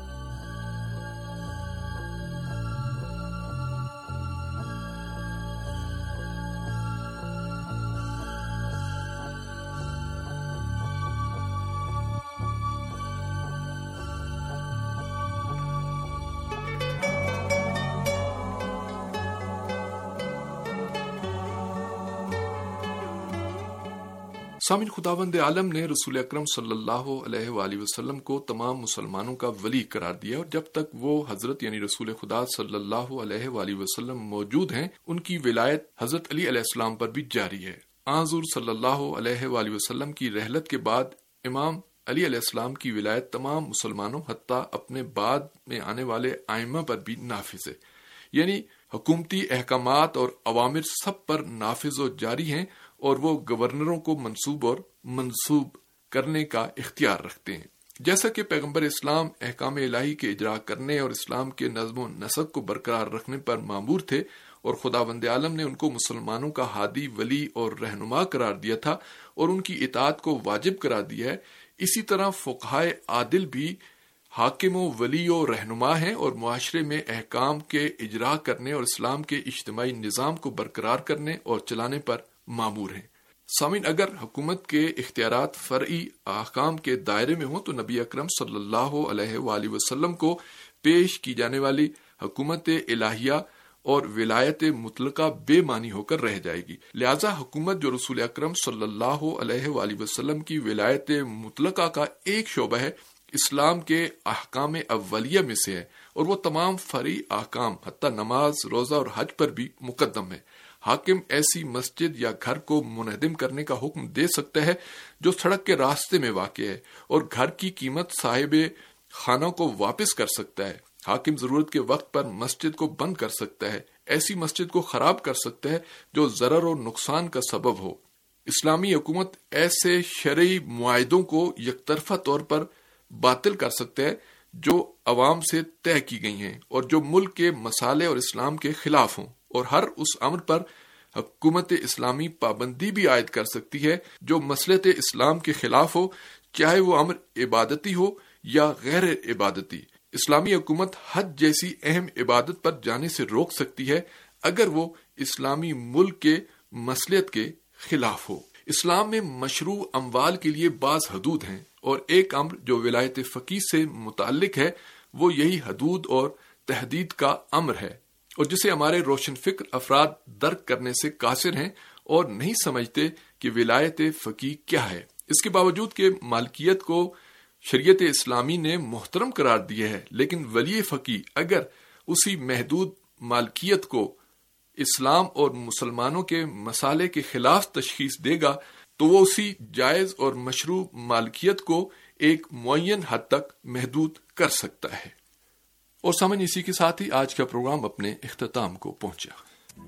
سامعین، خداوند عالم نے رسول اکرم صلی اللہ علیہ وآلہ وسلم کو تمام مسلمانوں کا ولی قرار دیا، اور جب تک وہ حضرت یعنی رسول خدا صلی اللہ علیہ وآلہ وسلم موجود ہیں ان کی ولایت حضرت علی علیہ السلام پر بھی جاری ہے۔ آن حضور صلی اللہ علیہ وآلہ وسلم کی رحلت کے بعد امام علی علیہ السلام کی ولایت تمام مسلمانوں حتیٰ اپنے بعد میں آنے والے ائمہ پر بھی نافذ ہے، یعنی حکومتی احکامات اور اوامر سب پر نافذ و جاری ہیں، اور وہ گورنروں کو منصوب اور منسوب کرنے کا اختیار رکھتے ہیں۔ جیسا کہ پیغمبر اسلام احکام الہی کے اجرا کرنے اور اسلام کے نظم و نسق کو برقرار رکھنے پر مامور تھے، اور خداوند عالم نے ان کو مسلمانوں کا ہادی، ولی اور رہنما قرار دیا تھا اور ان کی اطاعت کو واجب قرار دیا ہے، اسی طرح فقہائے عادل بھی حاکم و ولی و رہنما ہیں اور معاشرے میں احکام کے اجرا کرنے اور اسلام کے اجتماعی نظام کو برقرار کرنے اور چلانے پر مامور ہیں۔ سامعین، اگر حکومت کے اختیارات فرعی احکام کے دائرے میں ہوں تو نبی اکرم صلی اللہ علیہ وآلہ وسلم کو پیش کی جانے والی حکومت الہیہ اور ولایت مطلقہ بے معنی ہو کر رہ جائے گی۔ لہذا حکومت جو رسول اکرم صلی اللہ علیہ وآلہ وسلم کی ولایت مطلقہ کا ایک شعبہ ہے، اسلام کے احکام اولیہ میں سے ہے، اور وہ تمام فرعی احکام حتیٰ نماز، روزہ اور حج پر بھی مقدم ہے۔ حاکم ایسی مسجد یا گھر کو منہدم کرنے کا حکم دے سکتا ہے جو سڑک کے راستے میں واقع ہے، اور گھر کی قیمت صاحب خانوں کو واپس کر سکتا ہے، حاکم ضرورت کے وقت پر مسجد کو بند کر سکتا ہے، ایسی مسجد کو خراب کر سکتا ہے جو ضرر و نقصان کا سبب ہو۔ اسلامی حکومت ایسے شرعی معاہدوں کو یک طرفہ طور پر باطل کر سکتا ہے جو عوام سے طے کی گئی ہیں اور جو ملک کے مصالح اور اسلام کے خلاف ہوں، اور ہر اس امر پر حکومت اسلامی پابندی بھی عائد کر سکتی ہے جو مصلحت اسلام کے خلاف ہو، چاہے وہ امر عبادتی ہو یا غیر عبادتی۔ اسلامی حکومت حج جیسی اہم عبادت پر جانے سے روک سکتی ہے اگر وہ اسلامی ملک کے مصلحت کے خلاف ہو۔ اسلام میں مشروع اموال کے لیے بعض حدود ہیں، اور ایک امر جو ولایت فقیہ سے متعلق ہے وہ یہی حدود اور تحدید کا امر ہے، اور جسے ہمارے روشن فکر افراد درک کرنے سے قاصر ہیں اور نہیں سمجھتے کہ ولایت فقیہ کیا ہے۔ اس کے باوجود کہ مالکیت کو شریعت اسلامی نے محترم قرار دیا ہے، لیکن ولی فقیہ اگر اسی محدود مالکیت کو اسلام اور مسلمانوں کے مصالح کے خلاف تشخیص دے گا تو وہ اسی جائز اور مشروع مالکیت کو ایک معین حد تک محدود کر سکتا ہے۔ اور سامعین، اسی کے ساتھ ہی آج کا پروگرام اپنے اختتام کو پہنچا۔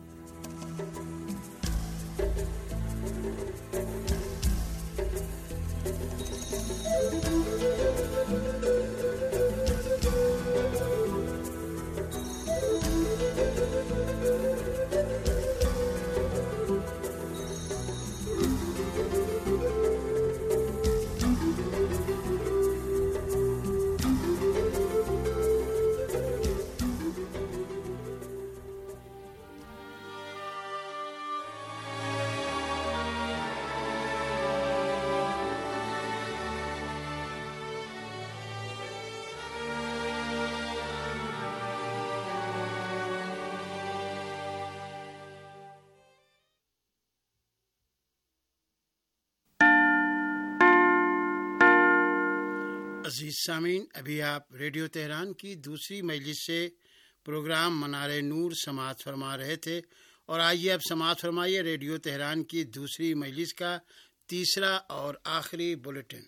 عزیز سامعین، ابھی آپ ریڈیو تہران کی دوسری مجلس سے پروگرام منار نور سماعت فرما رہے تھے، اور آئیے اب سماعت فرمائیے ریڈیو تہران کی دوسری مجلس کا تیسرا اور آخری بلیٹن۔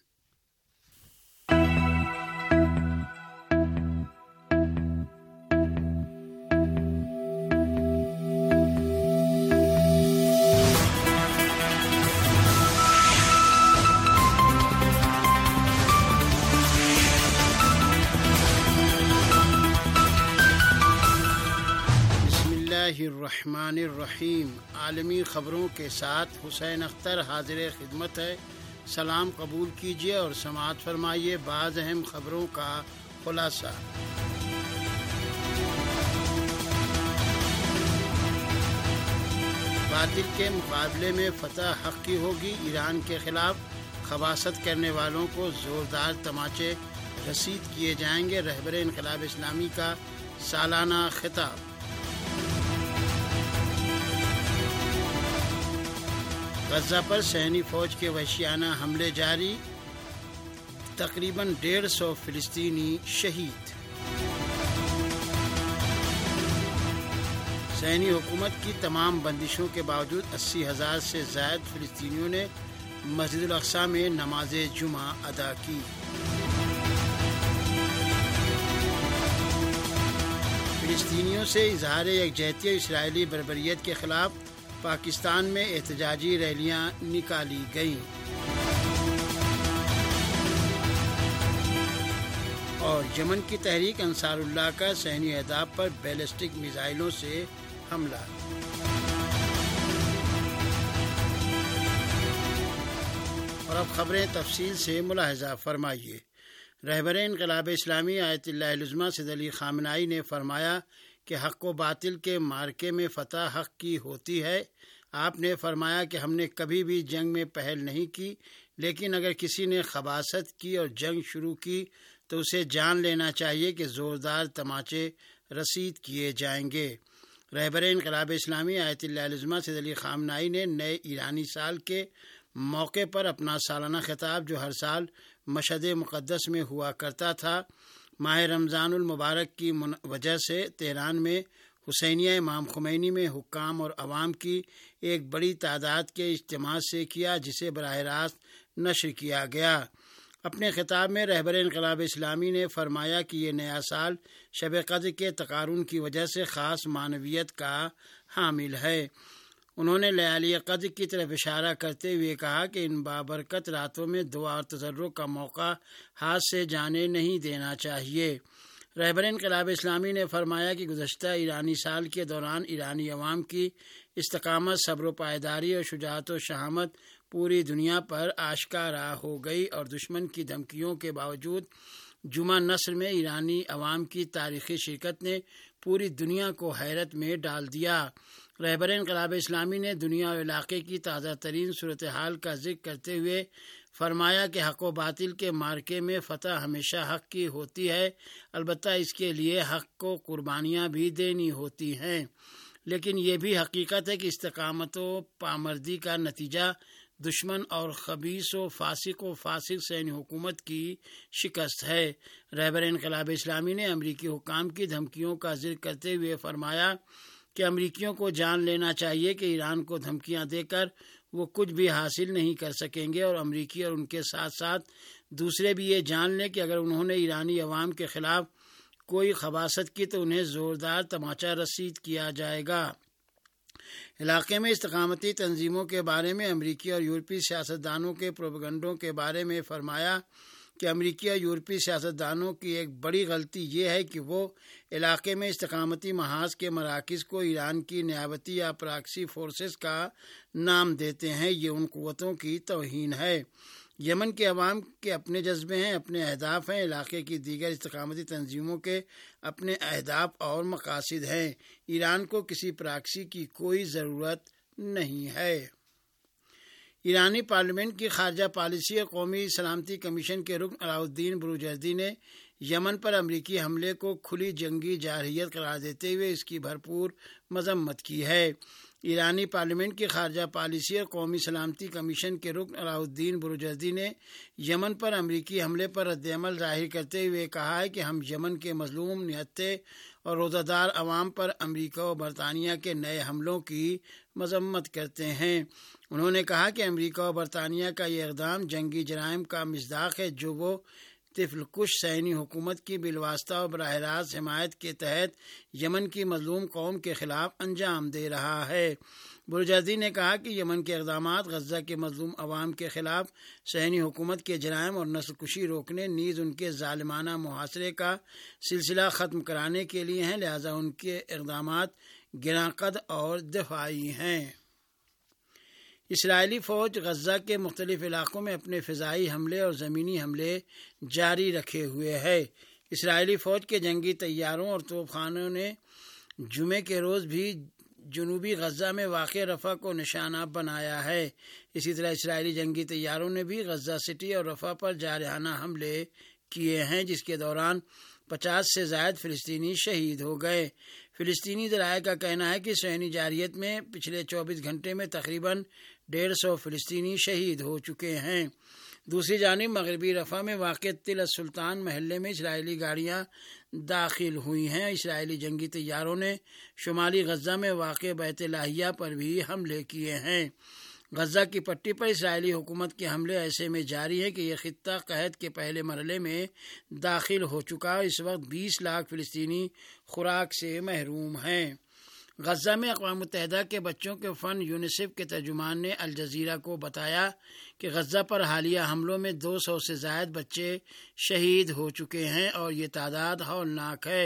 الرحمن الرحیم۔ عالمی خبروں کے ساتھ حسین اختر حاضر خدمت ہے۔ سلام قبول کیجیے اور سماعت فرمائیے بعض اہم خبروں کا خلاصہ۔ باطل کے مقابلے میں فتح حق کی ہوگی، ایران کے خلاف خباثت کرنے والوں کو زوردار تماچے رسید کیے جائیں گے، رہبر انقلاب اسلامی کا سالانہ خطاب۔ غزہ پر صہیونی فوج کے وحشیانہ حملے جاری، تقریباً ڈیڑھ سو فلسطینی شہید۔ صہیونی حکومت کی تمام بندشوں کے باوجود اسی ہزار سے زائد فلسطینیوں نے مسجد الاقصی میں نماز جمعہ ادا کی۔ فلسطینیوں سے اظہار یکجہتی اسرائیلی بربریت کے خلاف پاکستان میں احتجاجی ریلیاں نکالی گئیں، اور یمن کی تحریک انصار اللہ کا صہیونی اہداف پر بیلسٹک میزائلوں سے حملہ۔ اور اب خبریں تفصیل سے ملاحظہ فرمائیے۔ رہبر انقلاب اسلامی آیت اللہ العظمیٰ سید علی خامنہئی نے فرمایا کہ حق و باطل کے معرکے میں فتح حق کی ہوتی ہے۔ آپ نے فرمایا کہ ہم نے کبھی بھی جنگ میں پہل نہیں کی، لیکن اگر کسی نے خباثت کی اور جنگ شروع کی تو اسے جان لینا چاہیے کہ زوردار تماچے رسید کیے جائیں گے۔ رہبر انقلاب اسلامی آیت اللہ العظمیٰ سید علی خامنہئی نے نئے ایرانی سال کے موقع پر اپنا سالانہ خطاب، جو ہر سال مشہد مقدس میں ہوا کرتا تھا، ماہ رمضان المبارک کی وجہ سے تہران میں حسینیہ امام خمینی میں حکام اور عوام کی ایک بڑی تعداد کے اجتماع سے کیا، جسے براہ راست نشر کیا گیا۔ اپنے خطاب میں رہبر انقلاب اسلامی نے فرمایا کہ یہ نیا سال شب قدر کے تقارن کی وجہ سے خاص معنویت کا حامل ہے۔ انہوں نے لیالی قدر کی طرف اشارہ کرتے ہوئے کہا کہ ان بابرکت راتوں میں دعا اور تضرع کا موقع ہاتھ سے جانے نہیں دینا چاہیے۔ رہبر انقلاب اسلامی نے فرمایا کہ گزشتہ ایرانی سال کے دوران ایرانی عوام کی استقامت، صبر و پائیداری اور شجاعت و شہامت پوری دنیا پر آشکارا ہو گئی اور دشمن کی دھمکیوں کے باوجود جمعہ نصر میں ایرانی عوام کی تاریخی شرکت نے پوری دنیا کو حیرت میں ڈال دیا۔ رہبر انقلاب اسلامی نے دنیا اور علاقے کی تازہ ترین صورتحال کا ذکر کرتے ہوئے فرمایا کہ حق و باطل کے مارکے میں فتح ہمیشہ حق کی ہوتی ہے، البتہ اس کے لیے حق کو قربانیاں بھی دینی ہوتی ہیں، لیکن یہ بھی حقیقت ہے کہ استقامت و پامردی کا نتیجہ دشمن اور خبیث و فاسق و فاسق سین حکومت کی شکست ہے۔ رہبر انقلاب اسلامی نے امریکی حکام کی دھمکیوں کا ذکر کرتے ہوئے فرمایا کہ امریکیوں کو جان لینا چاہیے کہ ایران کو دھمکیاں دے کر وہ کچھ بھی حاصل نہیں کر سکیں گے، اور امریکی اور ان کے ساتھ ساتھ دوسرے بھی یہ جان لیں کہ اگر انہوں نے ایرانی عوام کے خلاف کوئی خباثت کی تو انہیں زوردار تماچا رسید کیا جائے گا۔ علاقے میں استقامتی تنظیموں کے بارے میں امریکی اور یورپی سیاستدانوں کے پروپیگنڈوں کے بارے میں فرمایا کہ امریکی اور یورپی سیاستدانوں کی ایک بڑی غلطی یہ ہے کہ وہ علاقے میں استقامتی محاذ کے مراکز کو ایران کی نیابتی یا پراکسی فورسز کا نام دیتے ہیں۔ یہ ان قوتوں کی توہین ہے۔ یمن کے عوام کے اپنے جذبے ہیں، اپنے اہداف ہیں، علاقے کی دیگر استقامتی تنظیموں کے اپنے اہداف اور مقاصد ہیں۔ ایران کو کسی پراکسی کی کوئی ضرورت نہیں ہے۔ ایرانی پارلیمنٹ کی خارجہ پالیسی اور قومی سلامتی کمیشن کے رکن علاؤالدین بروجردی نے یمن پر امریکی حملے کو کھلی جنگی جارحیت قرار دیتے ہوئے اس کی بھرپور مذمت کی ہے۔ ایرانی پارلیمنٹ کی خارجہ پالیسی اور قومی سلامتی کمیشن کے رکن علاؤالدین بروجردی نے یمن پر امریکی حملے پر رد عمل ظاہر کرتے ہوئے کہا ہے کہ ہم یمن کے مظلوم، نہتے اور روزہ دار عوام پر امریکہ و برطانیہ کے نئے حملوں کی مذمت کرتے ہیں۔ انہوں نے کہا کہ امریکہ و برطانیہ کا یہ اقدام جنگی جرائم کا مصداق ہے جو وہ طفل کش صہیونی حکومت کی بالواسطہ اور براہ راست حمایت کے تحت یمن کی مظلوم قوم کے خلاف انجام دے رہا ہے۔ بروجردی نے کہا کہ یمن کے اقدامات غزہ کے مظلوم عوام کے خلاف صہیونی حکومت کے جرائم اور نسل کشی روکنے، نیز ان کے ظالمانہ محاصرے کا سلسلہ ختم کرانے کے لیے ہیں، لہذا ان کے اقدامات گراں قد اور دفاعی ہیں۔ اسرائیلی فوج غزہ کے مختلف علاقوں میں اپنے فضائی حملے اور زمینی حملے جاری رکھے ہوئے ہے۔ اسرائیلی فوج کے جنگی طیاروں اور توپ خانوں نے جمعے کے روز بھی جنوبی غزہ میں واقع رفح کو نشانہ بنایا ہے۔ اسی طرح اسرائیلی جنگی طیاروں نے بھی غزہ سٹی اور رفح پر جارحانہ حملے کیے ہیں، جس کے دوران پچاس سے زائد فلسطینی شہید ہو گئے۔ فلسطینی ذرائع کا کہنا ہے کہ صہیونی جارحیت میں پچھلے چوبیس گھنٹے میں تقریباً ڈیڑھ سو فلسطینی شہید ہو چکے ہیں۔ دوسری جانب مغربی رفح میں واقع تل السلطان محلے میں اسرائیلی گاڑیاں داخل ہوئی ہیں۔ اسرائیلی جنگی طیاروں نے شمالی غزہ میں واقع بیت لاہیہ پر بھی حملے کیے ہیں۔ غزہ کی پٹی پر اسرائیلی حکومت کے حملے ایسے میں جاری ہے کہ یہ خطہ قحط کے پہلے مرحلے میں داخل ہو چکا ہے۔ اس وقت بیس لاکھ فلسطینی خوراک سے محروم ہیں۔ غزہ میں اقوام متحدہ کے بچوں کے فنڈ یونیسیف کے ترجمان نے الجزیرہ کو بتایا کہ غزہ پر حالیہ حملوں میں دو سو سے زائد بچے شہید ہو چکے ہیں اور یہ تعداد ہولناک ہے۔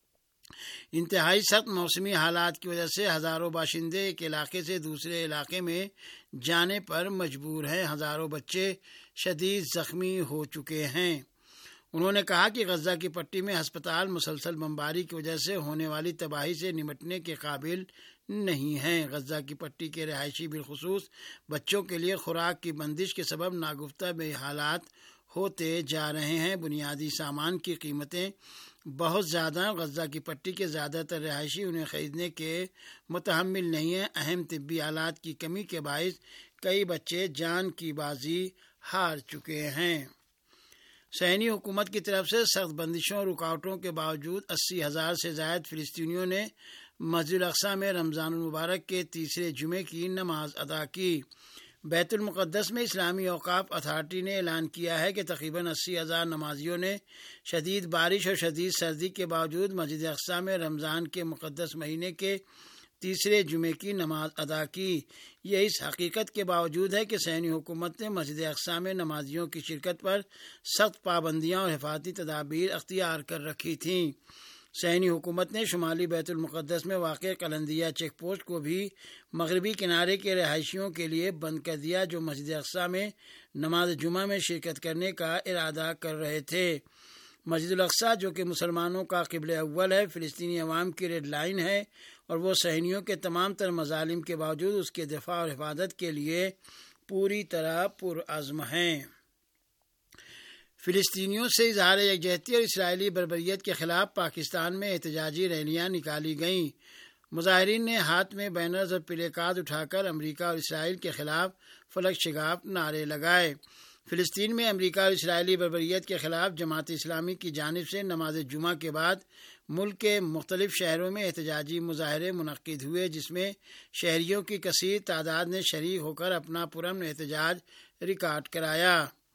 انتہائی سخت موسمی حالات کی وجہ سے ہزاروں باشندے ایک علاقے سے دوسرے علاقے میں جانے پر مجبور ہیں۔ ہزاروں بچے شدید زخمی ہو چکے ہیں۔ انہوں نے کہا کہ غزہ کی پٹی میں ہسپتال مسلسل بمباری کی وجہ سے ہونے والی تباہی سے نمٹنے کے قابل نہیں ہیں۔ غزہ کی پٹی کے رہائشی بالخصوص بچوں کے لیے خوراک کی بندش کے سبب ناگفتہ بے حالات ہوتے جا رہے ہیں۔ بنیادی سامان کی قیمتیں بہت زیادہ، غزہ کی پٹی کے زیادہ تر رہائشی انہیں خریدنے کے متحمل نہیں ہیں۔ اہم طبی آلات کی کمی کے باعث کئی بچے جان کی بازی ہار چکے ہیں۔ صہیونی حکومت کی طرف سے سخت بندشوں اور رکاوٹوں کے باوجود اسی ہزار سے زائد فلسطینیوں نے مسجد الاقصی میں رمضان المبارک کے تیسرے جمعے کی نماز ادا کی۔ بیت المقدس میں اسلامی اوقاف اتھارٹی نے اعلان کیا ہے کہ تقریباً اسی ہزار نمازیوں نے شدید بارش اور شدید سردی کے باوجود مسجد اقصی میں رمضان کے مقدس مہینے کے تیسرے جمعے کی نماز ادا کی۔ یہ اس حقیقت کے باوجود ہے کہ صہیونی حکومت نے مسجد اقصی میں نمازیوں کی شرکت پر سخت پابندیاں اور حفاظتی تدابیر اختیار کر رکھی تھیں۔ صہیونی حکومت نے شمالی بیت المقدس میں واقع قلندیہ چیک پوسٹ کو بھی مغربی کنارے کے رہائشیوں کے لیے بند کر دیا جو مسجد اقصی میں نماز جمعہ میں شرکت کرنے کا ارادہ کر رہے تھے۔ مسجد الاقصی جو کہ مسلمانوں کا قبلہ اول ہے، فلسطینی عوام کی ریڈ لائن ہے اور وہ صہیونیوں کے تمام تر مظالم کے باوجود اس کے دفاع اور حفاظت کے لیے پوری طرح پرعزم ہیں۔ فلسطینیوں سے اظہار یکجہتی اور اسرائیلی بربریت کے خلاف پاکستان میں احتجاجی ریلیاں نکالی گئیں۔ مظاہرین نے ہاتھ میں بینرز اور پلے کارڈ اٹھا کر امریکہ اور اسرائیل کے خلاف فلک شگاف نعرے لگائے۔ فلسطین میں امریکہ اور اسرائیلی بربریت کے خلاف جماعت اسلامی کی جانب سے نماز جمعہ کے بعد ملک کے مختلف شہروں میں احتجاجی مظاہرے منعقد ہوئے، جس میں شہریوں کی کثیر تعداد نے شریک ہو کر اپنا پرامن احتجاج ریکارڈ کرایا۔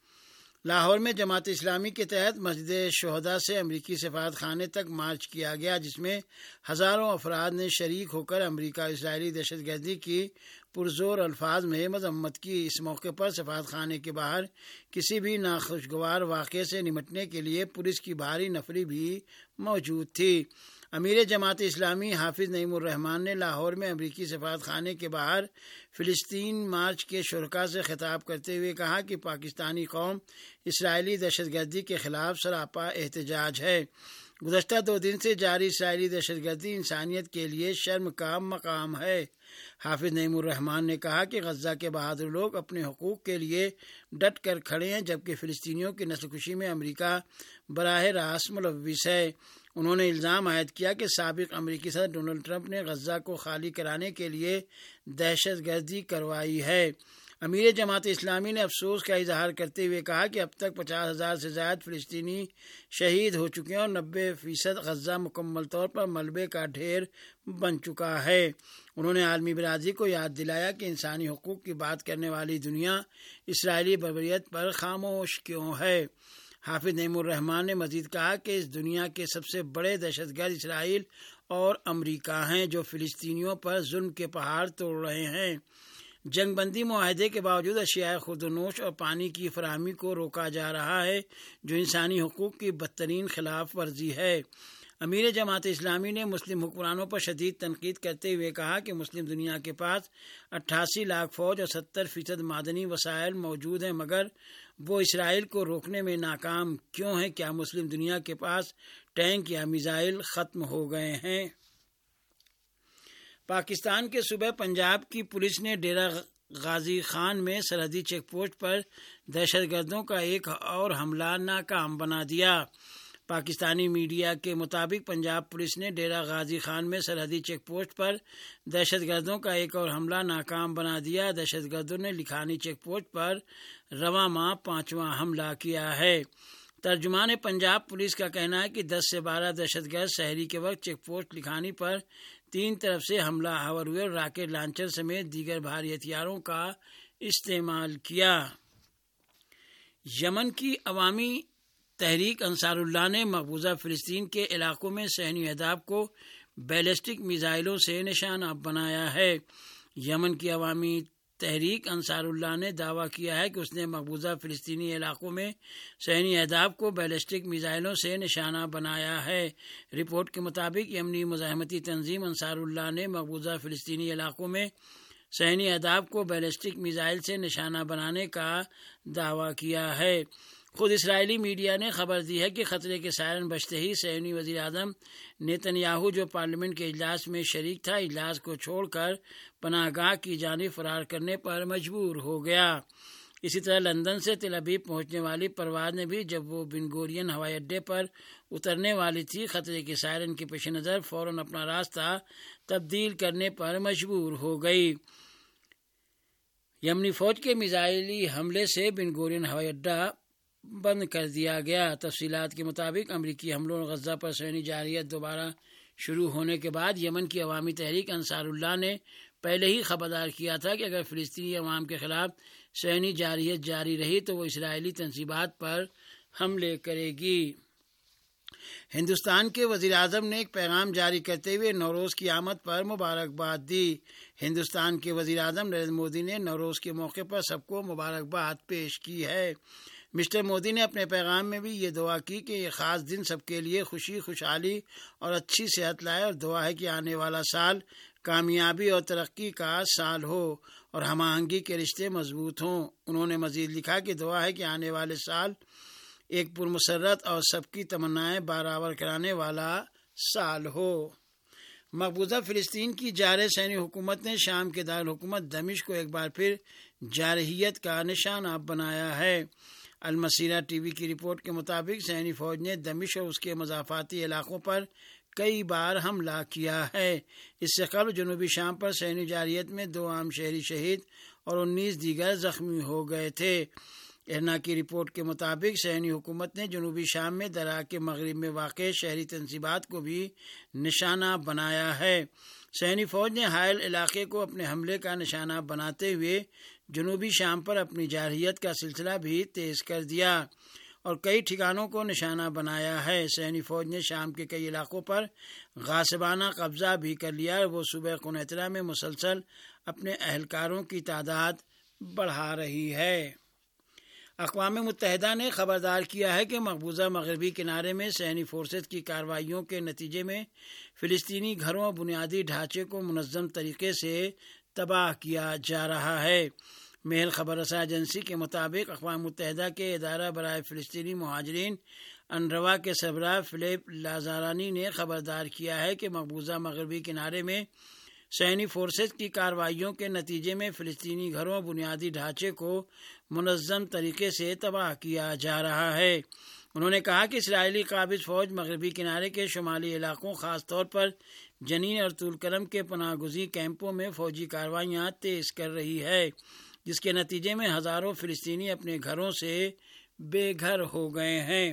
لاہور میں جماعت اسلامی کے تحت مسجد شہداء سے امریکی سفارت خانے تک مارچ کیا گیا، جس میں ہزاروں افراد نے شریک ہو کر امریکہ اور اسرائیلی دہشت گردی کی پرزور الفاظ میں مذمت کی۔ اس موقع پر سفارت خانے کے باہر کسی بھی ناخوشگوار واقعے سے نمٹنے کے لیے پولیس کی بھاری نفری بھی موجود تھی۔ امیر جماعت اسلامی حافظ نعیم الرحمان نے لاہور میں امریکی سفارت خانے کے باہر فلسطین مارچ کے شرکاء سے خطاب کرتے ہوئے کہا کہ پاکستانی قوم اسرائیلی دہشت گردی کے خلاف سراپا احتجاج ہے۔ گزشتہ دو دن سے جاری اسرائیلی دہشت گردی انسانیت کے لیے شرم کا مقام ہے۔ حافظ نعیم الرحمان نے کہا کہ غزہ کے بہادر لوگ اپنے حقوق کے لیے ڈٹ کر کھڑے ہیں، جبکہ فلسطینیوں کی نسل کشی میں امریکہ براہ راست ملوث ہے۔ انہوں نے الزام عائد کیا کہ سابق امریکی صدر ڈونلڈ ٹرمپ نے غزہ کو خالی کرانے کے لیے دہشت گردی کروائی ہے۔ امیر جماعت اسلامی نے افسوس کا اظہار کرتے ہوئے کہا کہ اب تک پچاس ہزار سے زائد فلسطینی شہید ہو چکے ہیں اور نبے فیصد غزہ مکمل طور پر ملبے کا ڈھیر بن چکا ہے۔ انہوں نے عالمی برادری کو یاد دلایا کہ انسانی حقوق کی بات کرنے والی دنیا اسرائیلی بربریت پر خاموش کیوں ہے۔ حافظ نعیم الرحمان نے مزید کہا کہ اس دنیا کے سب سے بڑے دہشت گرد اسرائیل اور امریکہ ہیں، جو فلسطینیوں پر ظلم کے پہاڑ توڑ رہے ہیں۔ جنگ بندی معاہدے کے باوجود اشیاء خوردونوش اور پانی کی فراہمی کو روکا جا رہا ہے، جو انسانی حقوق کی بدترین خلاف ورزی ہے۔ امیر جماعت اسلامی نے مسلم حکمرانوں پر شدید تنقید کرتے ہوئے کہا کہ مسلم دنیا کے پاس اٹھاسی لاکھ فوج اور ستر فیصد معدنی وسائل موجود ہیں، مگر وہ اسرائیل کو روکنے میں ناکام کیوں ہیں؟ کیا مسلم دنیا کے پاس ٹینک یا میزائل ختم ہو گئے ہیں؟ پاکستان کے صوبہ پنجاب کی پولیس نے ڈیرہ غازی خان میں سرحدی چیک پوسٹ پر دہشت گردوں کا ایک اور حملہ ناکام بنا دیا۔ پاکستانی میڈیا کے مطابق پنجاب پولیس نے ڈیرہ غازی خان میں سرحدی چیک پوسٹ پر دہشت گردوں کا ایک اور حملہ ناکام بنا دیا۔ دہشت گردوں نے لکھانی چیک پوسٹ پر رواں ماہ پانچواں حملہ کیا ہے۔ ترجمان پنجاب پولیس کا کہنا ہے کہ دس سے بارہ دہشت گرد سحری کے وقت چیک پوسٹ لکھانی پر تین طرف سے حملہ آور ہوئے اور راکٹ لانچر سمیت دیگر بھاری ہتھیاروں کا استعمال کیا۔ یمن کی عوامی تحریک انصار اللہ نے مقبوضہ فلسطین کے علاقوں میں صہیونی اہداف کو بیلسٹک میزائلوں سے نشانہ بنایا ہے۔ یمن کی عوامی تحریک انصار اللہ نے دعویٰ کیا ہے کہ اس نے مقبوضہ فلسطینی علاقوں میں صہیونی اہداف کو بیلسٹک میزائلوں سے نشانہ بنایا ہے۔ رپورٹ کے مطابق یمنی مزاحمتی تنظیم انصار اللہ نے مقبوضہ فلسطینی علاقوں میں صہیونی اہداف کو بیلسٹک میزائل سے نشانہ بنانے کا دعویٰ کیا ہے۔ خود اسرائیلی میڈیا نے خبر دی ہے کہ خطرے کے سائرن بجتے ہی صہیونی وزیر اعظم نیتن یاہو، جو پارلیمنٹ کے اجلاس میں شریک تھا، اجلاس کو چھوڑ کر پناہ گاہ کی جانب فرار کرنے پر مجبور ہو گیا۔ اسی طرح لندن سے تل ابیب پہنچنے والی پرواز نے بھی جب وہ بن گورین ہوائی اڈے پر اترنے والی تھی، خطرے کے سائرن کے پیش نظر فوراً اپنا راستہ تبدیل کرنے پر مجبور ہو گئی۔ یمنی فوج کے میزائلی حملے سے بن گورین ہوائی اڈہ بند کر دیا گیا۔ تفصیلات کے مطابق امریکی حملوں اور غزہ پر صہیونی جارحیت دوبارہ شروع ہونے کے بعد یمن کی عوامی تحریک انصار اللہ نے پہلے ہی خبردار کیا تھا کہ اگر فلسطینی عوام کے خلاف صہیونی جارحیت جاری رہی تو وہ اسرائیلی تنصیبات پر حملے کرے گی۔ ہندوستان کے وزیر اعظم نے ایک پیغام جاری کرتے ہوئے نوروز کی آمد پر مبارکباد دی۔ ہندوستان کے وزیر اعظم نریندر مودی نے نوروز کے موقع پر سب کو مبارکباد پیش کی ہے۔ مسٹر مودی نے اپنے پیغام میں بھی یہ دعا کی کہ یہ خاص دن سب کے لیے خوشی، خوشحالی اور اچھی صحت لائے، اور دعا ہے کہ آنے والا سال کامیابی اور ترقی کا سال ہو اور ہم آہنگی کے رشتے مضبوط ہوں۔ انہوں نے مزید لکھا کہ دعا ہے کہ آنے والے سال ایک پرمسرت اور سب کی تمنائیں برآور کرانے والا سال ہو۔ مقبوضہ فلسطین کی جارح صہیونی حکومت نے شام کے دارالحکومت دمشق کو ایک بار پھر جارحیت کا نشانہ بنایا ہے۔ المسیرہ ٹی وی کی رپورٹ کے مطابق صہیونی فوج نے دمشق اور اس کے مضافاتی علاقوں پر کئی بار حملہ کیا ہے۔ اس سے قبل جنوبی شام پر صہیونی جارحیت میں دو عام شہری شہید اور انیس دیگر زخمی ہو گئے تھے۔ ارنا کی رپورٹ کے مطابق صہیونی حکومت نے جنوبی شام میں درا کے مغرب میں واقع شہری تنصیبات کو بھی نشانہ بنایا ہے۔ صہیونی فوج نے حائل علاقے کو اپنے حملے کا نشانہ بناتے ہوئے جنوبی شام پر اپنی جارحیت کا سلسلہ بھی تیز کر دیا اور کئی ٹھکانوں کو نشانہ بنایا ہے۔ صہیونی فوج نے شام کے کئی علاقوں پر غاصبانہ قبضہ بھی کر لیا اور وہ صوبہ قنیطرہ میں مسلسل اپنے اہلکاروں کی تعداد بڑھا رہی ہے۔ اقوام متحدہ نے خبردار کیا ہے کہ مقبوضہ مغربی کنارے میں صہیونی فورسز کی کارروائیوں کے نتیجے میں فلسطینی گھروں اور بنیادی ڈھانچے کو منظم طریقے سے تباہ کیا جا رہا ہے۔ میل خبر رساں ایجنسی کے مطابق اقوام متحدہ کے ادارہ برائے فلسطینی مہاجرین انروا کے سربراہ فلپ لازارانی نے خبردار کیا ہے کہ مقبوضہ مغربی کنارے میں صہیونی فورسز کی کارروائیوں کے نتیجے میں فلسطینی گھروں اور بنیادی ڈھانچے کو منظم طریقے سے تباہ کیا جا رہا ہے۔ انہوں نے کہا کہ اسرائیلی قابض فوج مغربی کنارے کے شمالی علاقوں خاص طور پر جنین اور طول کرم کے پناہ گزین کیمپوں میں فوجی کارروائیاں تیز کر رہی ہے، جس کے نتیجے میں ہزاروں فلسطینی اپنے گھروں سے بے گھر ہو گئے ہیں۔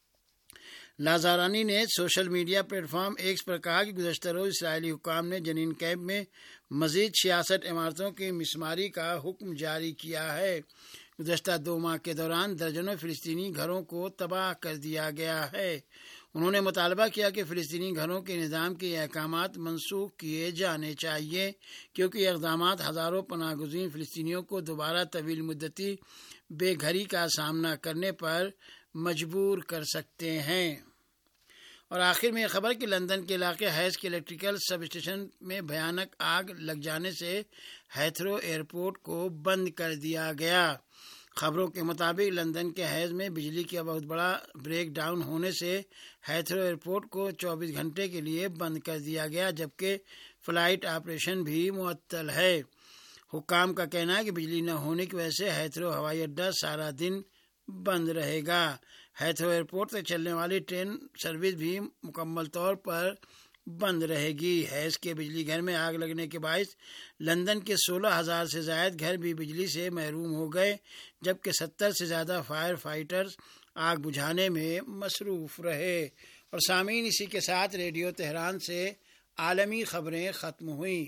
لازارانی نے social media platform X پر کہا کہ گزشتہ روز اسرائیلی حکام نے جنین کیمپ میں مزید چھیاسٹھ عمارتوں کی مسماری کا حکم جاری کیا ہے۔ گزشتہ دو ماہ کے دوران درجنوں فلسطینی گھروں کو تباہ کر دیا گیا ہے۔ انہوں نے مطالبہ کیا کہ فلسطینی گھروں کے نظام کے یہ احکامات منسوخ کیے جانے چاہیے، کیونکہ یہ اقدامات ہزاروں پناہ گزین فلسطینیوں کو دوبارہ طویل مدتی بے گھری کا سامنا کرنے پر مجبور کر سکتے ہیں۔ اور آخر میں یہ خبر کہ لندن کے علاقے ہیس کے الیکٹریکل سب اسٹیشن میں بھیانک آگ لگ جانے سے ہیتھرو ایئرپورٹ کو بند کر دیا گیا۔ خبروں کے مطابق لندن کے ہیز میں بجلی کا بہت بڑا بریک ڈاؤن ہونے سے ہیتھرو ایئرپورٹ کو چوبیس گھنٹے کے لیے بند کر دیا گیا، جبکہ فلائٹ آپریشن بھی معطل ہے۔ حکام کا کہنا ہے کہ بجلی نہ ہونے کی وجہ سے ہیتھرو ہوائی اڈہ سارا دن بند رہے گا۔ ہیتھرو ایئرپورٹ سے چلنے والی ٹرین سروس بھی مکمل طور پر بند رہے گی۔ ہیس کے بجلی گھر میں آگ لگنے کے باعث لندن کے سولہ ہزار سے زائد گھر بھی بجلی سے محروم ہو گئے، جبکہ ستر سے زیادہ فائر فائٹرز آگ بجھانے میں مصروف رہے۔ اور سامعین، اسی کے ساتھ ریڈیو تہران سے عالمی خبریں ختم ہوئیں۔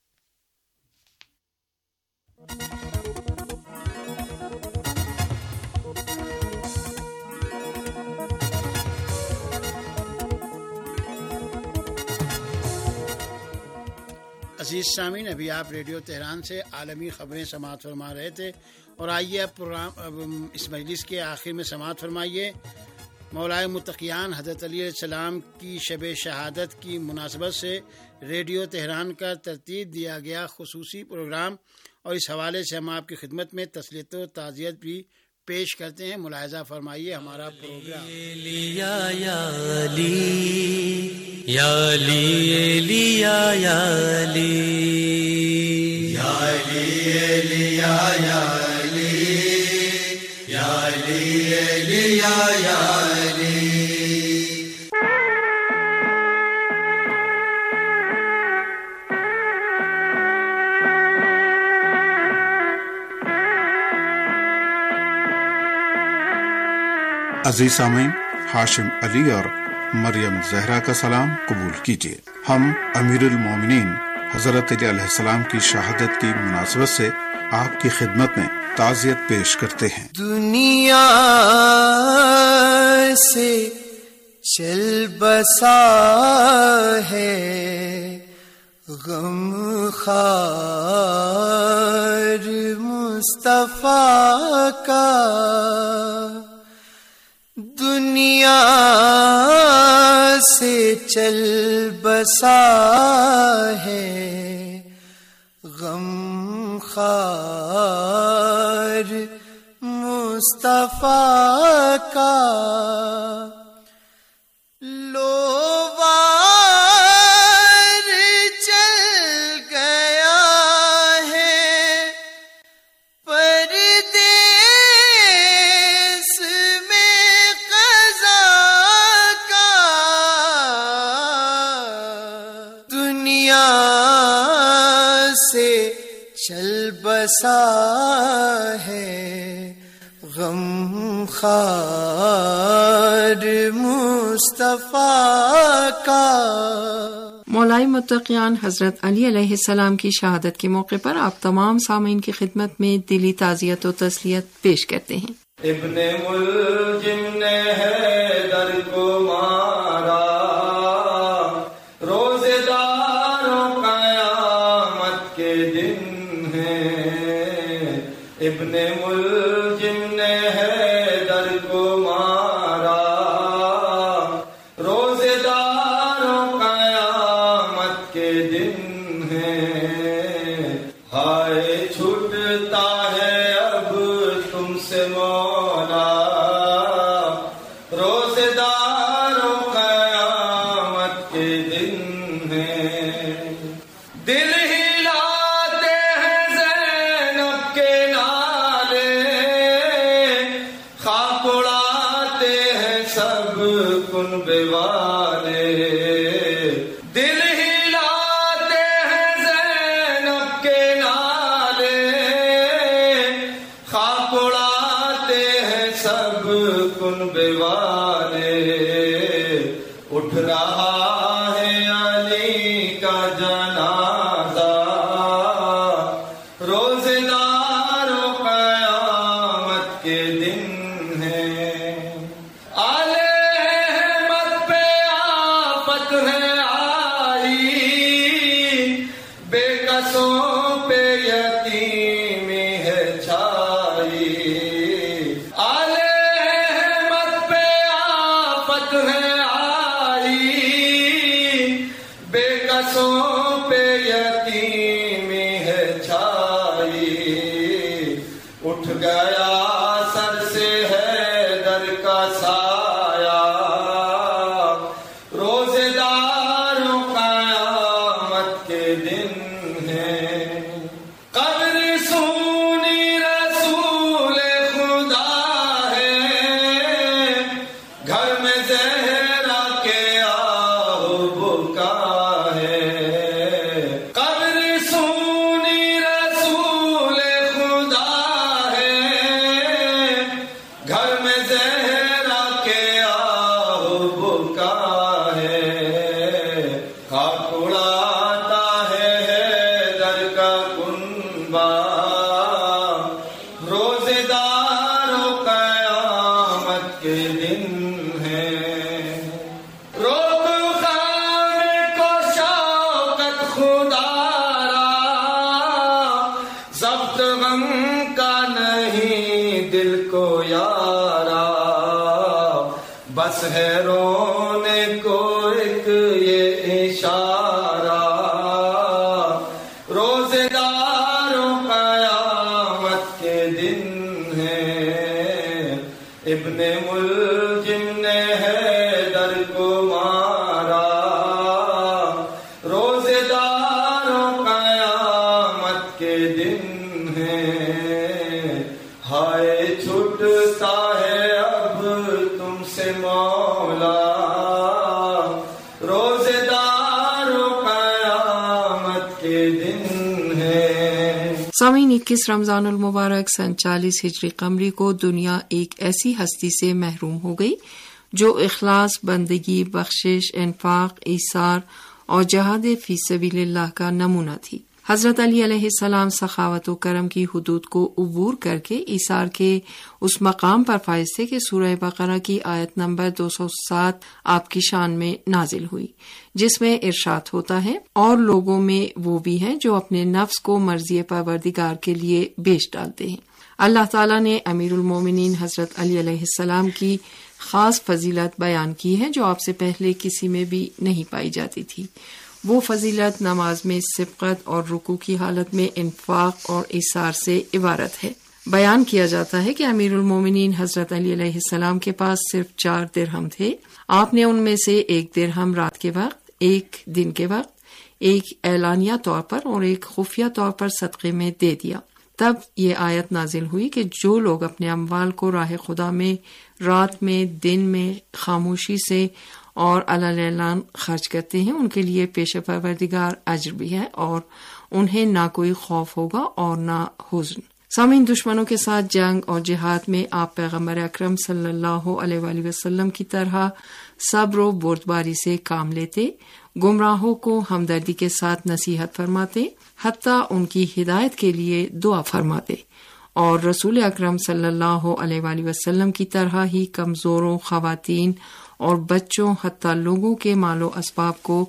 عزیز سامعین، ابھی آپ ریڈیو تہران سے عالمی خبریں سماعت فرما رہے تھے، اور آئیے اب پروگرام اب اس مجلس کے آخر میں سماعت فرمائیے مولائے متقیان حضرت علی علیہ السلام کی شب شہادت کی مناسبت سے ریڈیو تہران کا ترتیب دیا گیا خصوصی پروگرام، اور اس حوالے سے ہم آپ کی خدمت میں تسلیت و تعزیت بھی پیش کرتے ہیں۔ ملاحظہ فرمائیے ہمارا پروگرام۔ یا یا علی یا علی یا یا علی یا علی یا یا علی یا علی یا یا علی۔ عزیز سامعین، ہاشم علی اور مریم زہرا کا سلام قبول کیجیے۔ ہم امیر المومنین حضرت علی علیہ السلام کی شہادت کی مناسبت سے آپ کی خدمت میں تعزیت پیش کرتے ہیں۔ دنیا سے چل بسا ہے غم خار مصطفیٰ کا، دنیا سے چل بسا ہے غم خار مصطفیٰ کا، چل بسا ہے غم خار مصطفیٰ کا۔ مولائے متقیان حضرت علی علیہ السلام کی شہادت کے موقع پر آپ تمام سامعین کی خدمت میں دلی تعزیت و تسلیت پیش کرتے ہیں۔ ابن ملجم نے حیدر کو مارا، روزے داروں قیامت کے دن ابن ملجم نے حیدر کو مارا، روزے داروں قیامت کے دن ہیں، ہائے چھوٹتا ہے اب تم سے مولا، روزے داروں قیامت کے دن ہیں، دل بے والے، دل ہلاتے ہیں زینب کے نالے، خاک اڑاتے ہیں سب کن بے والے، اٹھ رہا ہے علی کا جنازہ، روزے داروں قیامت کے دن ہیں، پہ یتیمی ہے چھائی، آلے احمد پہ آفت ہے آئی، بے قصوں پہ یتیمی ہے چھائی، اٹھ گیا سر سے حیدر کا سایہ، روزے داروں قیامت کے دن ہیں، قبر سونی رسول خدا ہے، گھر میں زہرا کے آہ بکا ہے، قبر سونی رسول خدا ہے، گھر میں زہرا کے آہ بکا ہے، خاک اڑاتا ہے حیدر کا کنبہ، روزے داروں قیامت کے دن ہیں، روک خانے کو شوکت خدا را، ضبط غم کا نہیں دل کو یارا، بس ہے رونے کو ایک یہ اشارہ، روزے داروں قیامت کے دن ہیں، ابن ملجم نے حیدر کو مارا، روزے داروں قیامت کے دن ہیں، ہائے چھوٹتا ہے اب تم سے مولا، روزے داروں قیامت کے دن ہیں۔ سامعین، اکیس رمضان المبارک سن چالیس ہجری قمری کو دنیا ایک ایسی ہستی سے محروم ہو گئی جو اخلاص، بندگی، بخشش، انفاق، ایثار اور جہاد فی سبیل اللہ کا نمونہ تھی۔ حضرت علی علیہ السلام سخاوت و کرم کی حدود کو عبور کر کے ایثار کے اس مقام پر فائز تھے کہ سورہ بقرہ کی آیت نمبر دو سو سات آپ کی شان میں نازل ہوئی، جس میں ارشاد ہوتا ہے، اور لوگوں میں وہ بھی ہیں جو اپنے نفس کو مرضی پروردگار کے لیے بیچ ڈالتے ہیں۔ اللہ تعالیٰ نے امیر المومنین حضرت علی علیہ السلام کی خاص فضیلت بیان کی ہے جو آپ سے پہلے کسی میں بھی نہیں پائی جاتی تھی۔ وہ فضیلت نماز میں سبقت اور رکوع کی حالت میں انفاق اور ایثار سے عبارت ہے۔ بیان کیا جاتا ہے کہ امیر المومنین حضرت علی علیہ السلام کے پاس صرف چار درہم تھے۔ آپ نے ان میں سے ایک درہم رات کے وقت، ایک دن کے وقت، ایک اعلانیہ طور پر اور ایک خفیہ طور پر صدقے میں دے دیا۔ تب یہ آیت نازل ہوئی کہ جو لوگ اپنے اموال کو راہ خدا میں رات میں، دن میں، خاموشی سے اور علی اعلان خرچ کرتے ہیں، ان کے لیے پیش پروردگار اجر بھی ہے اور انہیں نہ کوئی خوف ہوگا اور نہ حزن۔ سامعین، دشمنوں کے ساتھ جنگ اور جہاد میں آپ پیغمبر اکرم صلی اللہ علیہ وآلہ وسلم کی طرح صبر و بردباری سے کام لیتے، گمراہوں کو ہمدردی کے ساتھ نصیحت فرماتے، حتیٰ ان کی ہدایت کے لیے دعا فرماتے، اور رسول اکرم صلی اللہ علیہ وآلہ وسلم کی طرح ہی کمزوروں، خواتین اور بچوں، حتیٰ لوگوں کے مال و اسباب کو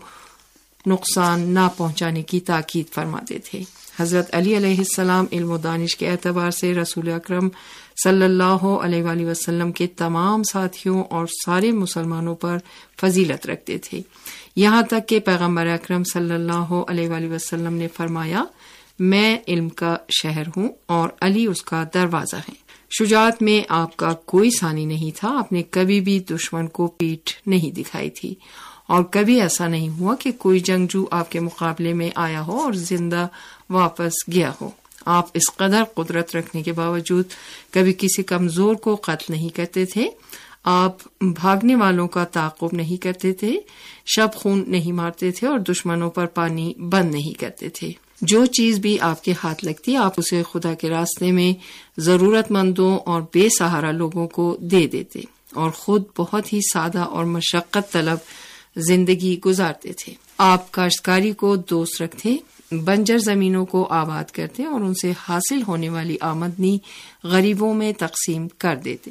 نقصان نہ پہنچانے کی تاکید فرماتے تھے۔ حضرت علی علیہ السلام علم و دانش کے اعتبار سے رسول اکرم صلی اللہ علیہ وآلہ وسلم کے تمام ساتھیوں اور سارے مسلمانوں پر فضیلت رکھتے تھے، یہاں تک کہ پیغمبر اکرم صلی اللہ علیہ وآلہ وسلم نے فرمایا، میں علم کا شہر ہوں اور علی اس کا دروازہ ہے۔ شجاعت میں آپ کا کوئی ثانی نہیں تھا، آپ نے کبھی بھی دشمن کو پیٹھ نہیں دکھائی تھی، اور کبھی ایسا نہیں ہوا کہ کوئی جنگجو آپ کے مقابلے میں آیا ہو اور زندہ واپس گیا ہو۔ آپ اس قدر قدرت رکھنے کے باوجود کبھی کسی کمزور کو قتل نہیں کرتے تھے، آپ بھاگنے والوں کا تعاقب نہیں کرتے تھے، شب خون نہیں مارتے تھے اور دشمنوں پر پانی بند نہیں کرتے تھے۔ جو چیز بھی آپ کے ہاتھ لگتی آپ اسے خدا کے راستے میں ضرورت مندوں اور بے سہارا لوگوں کو دے دیتے، اور خود بہت ہی سادہ اور مشقت طلب زندگی گزارتے تھے۔ آپ کاشتکاری کو دوست رکھتے، بنجر زمینوں کو آباد کرتے اور ان سے حاصل ہونے والی آمدنی غریبوں میں تقسیم کر دیتے۔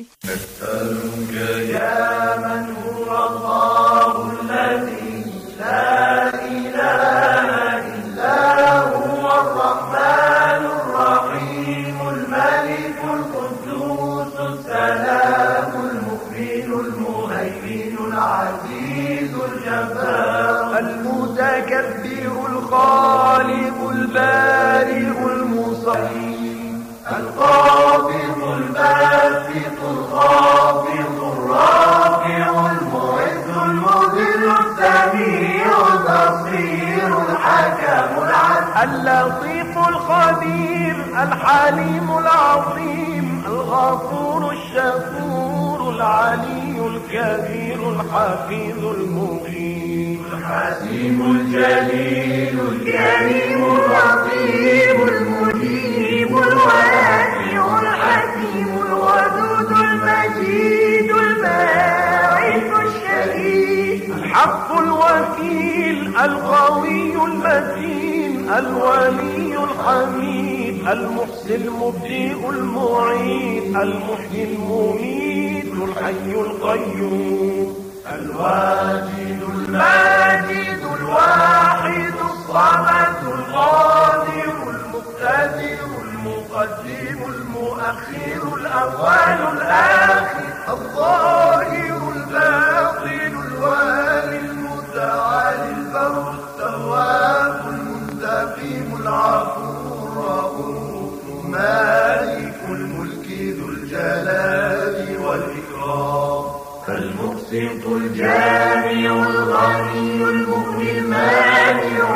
المتكبر الخالق البارئ المصيب القابض الباسط الخافض الرافع المعز المذل السميع البصير الحكم العدل اللطيف الخبير الحليم العظيم الغفور الشكور العلي الكبير الحفيظ المقيم الحكيم الجليل الكريم الرقيب المجيب الواسع الحكيم الودود المجيد الباعث الشهيد الحق الوكيل القوي المتين الولي الحميد المحسن المبدئ المعيد المحيي المميت الحي القيوم الواجد الماجد الواحد الصمد القادر المقتدر المقدم المؤخر الأول الآخر الظاهر الباطن الوالي المتعالي البر التواب المنتقم العفو الرؤوف مالك الملك ذو الجلال والإكرام المقسط الجامع الغني المغني المانع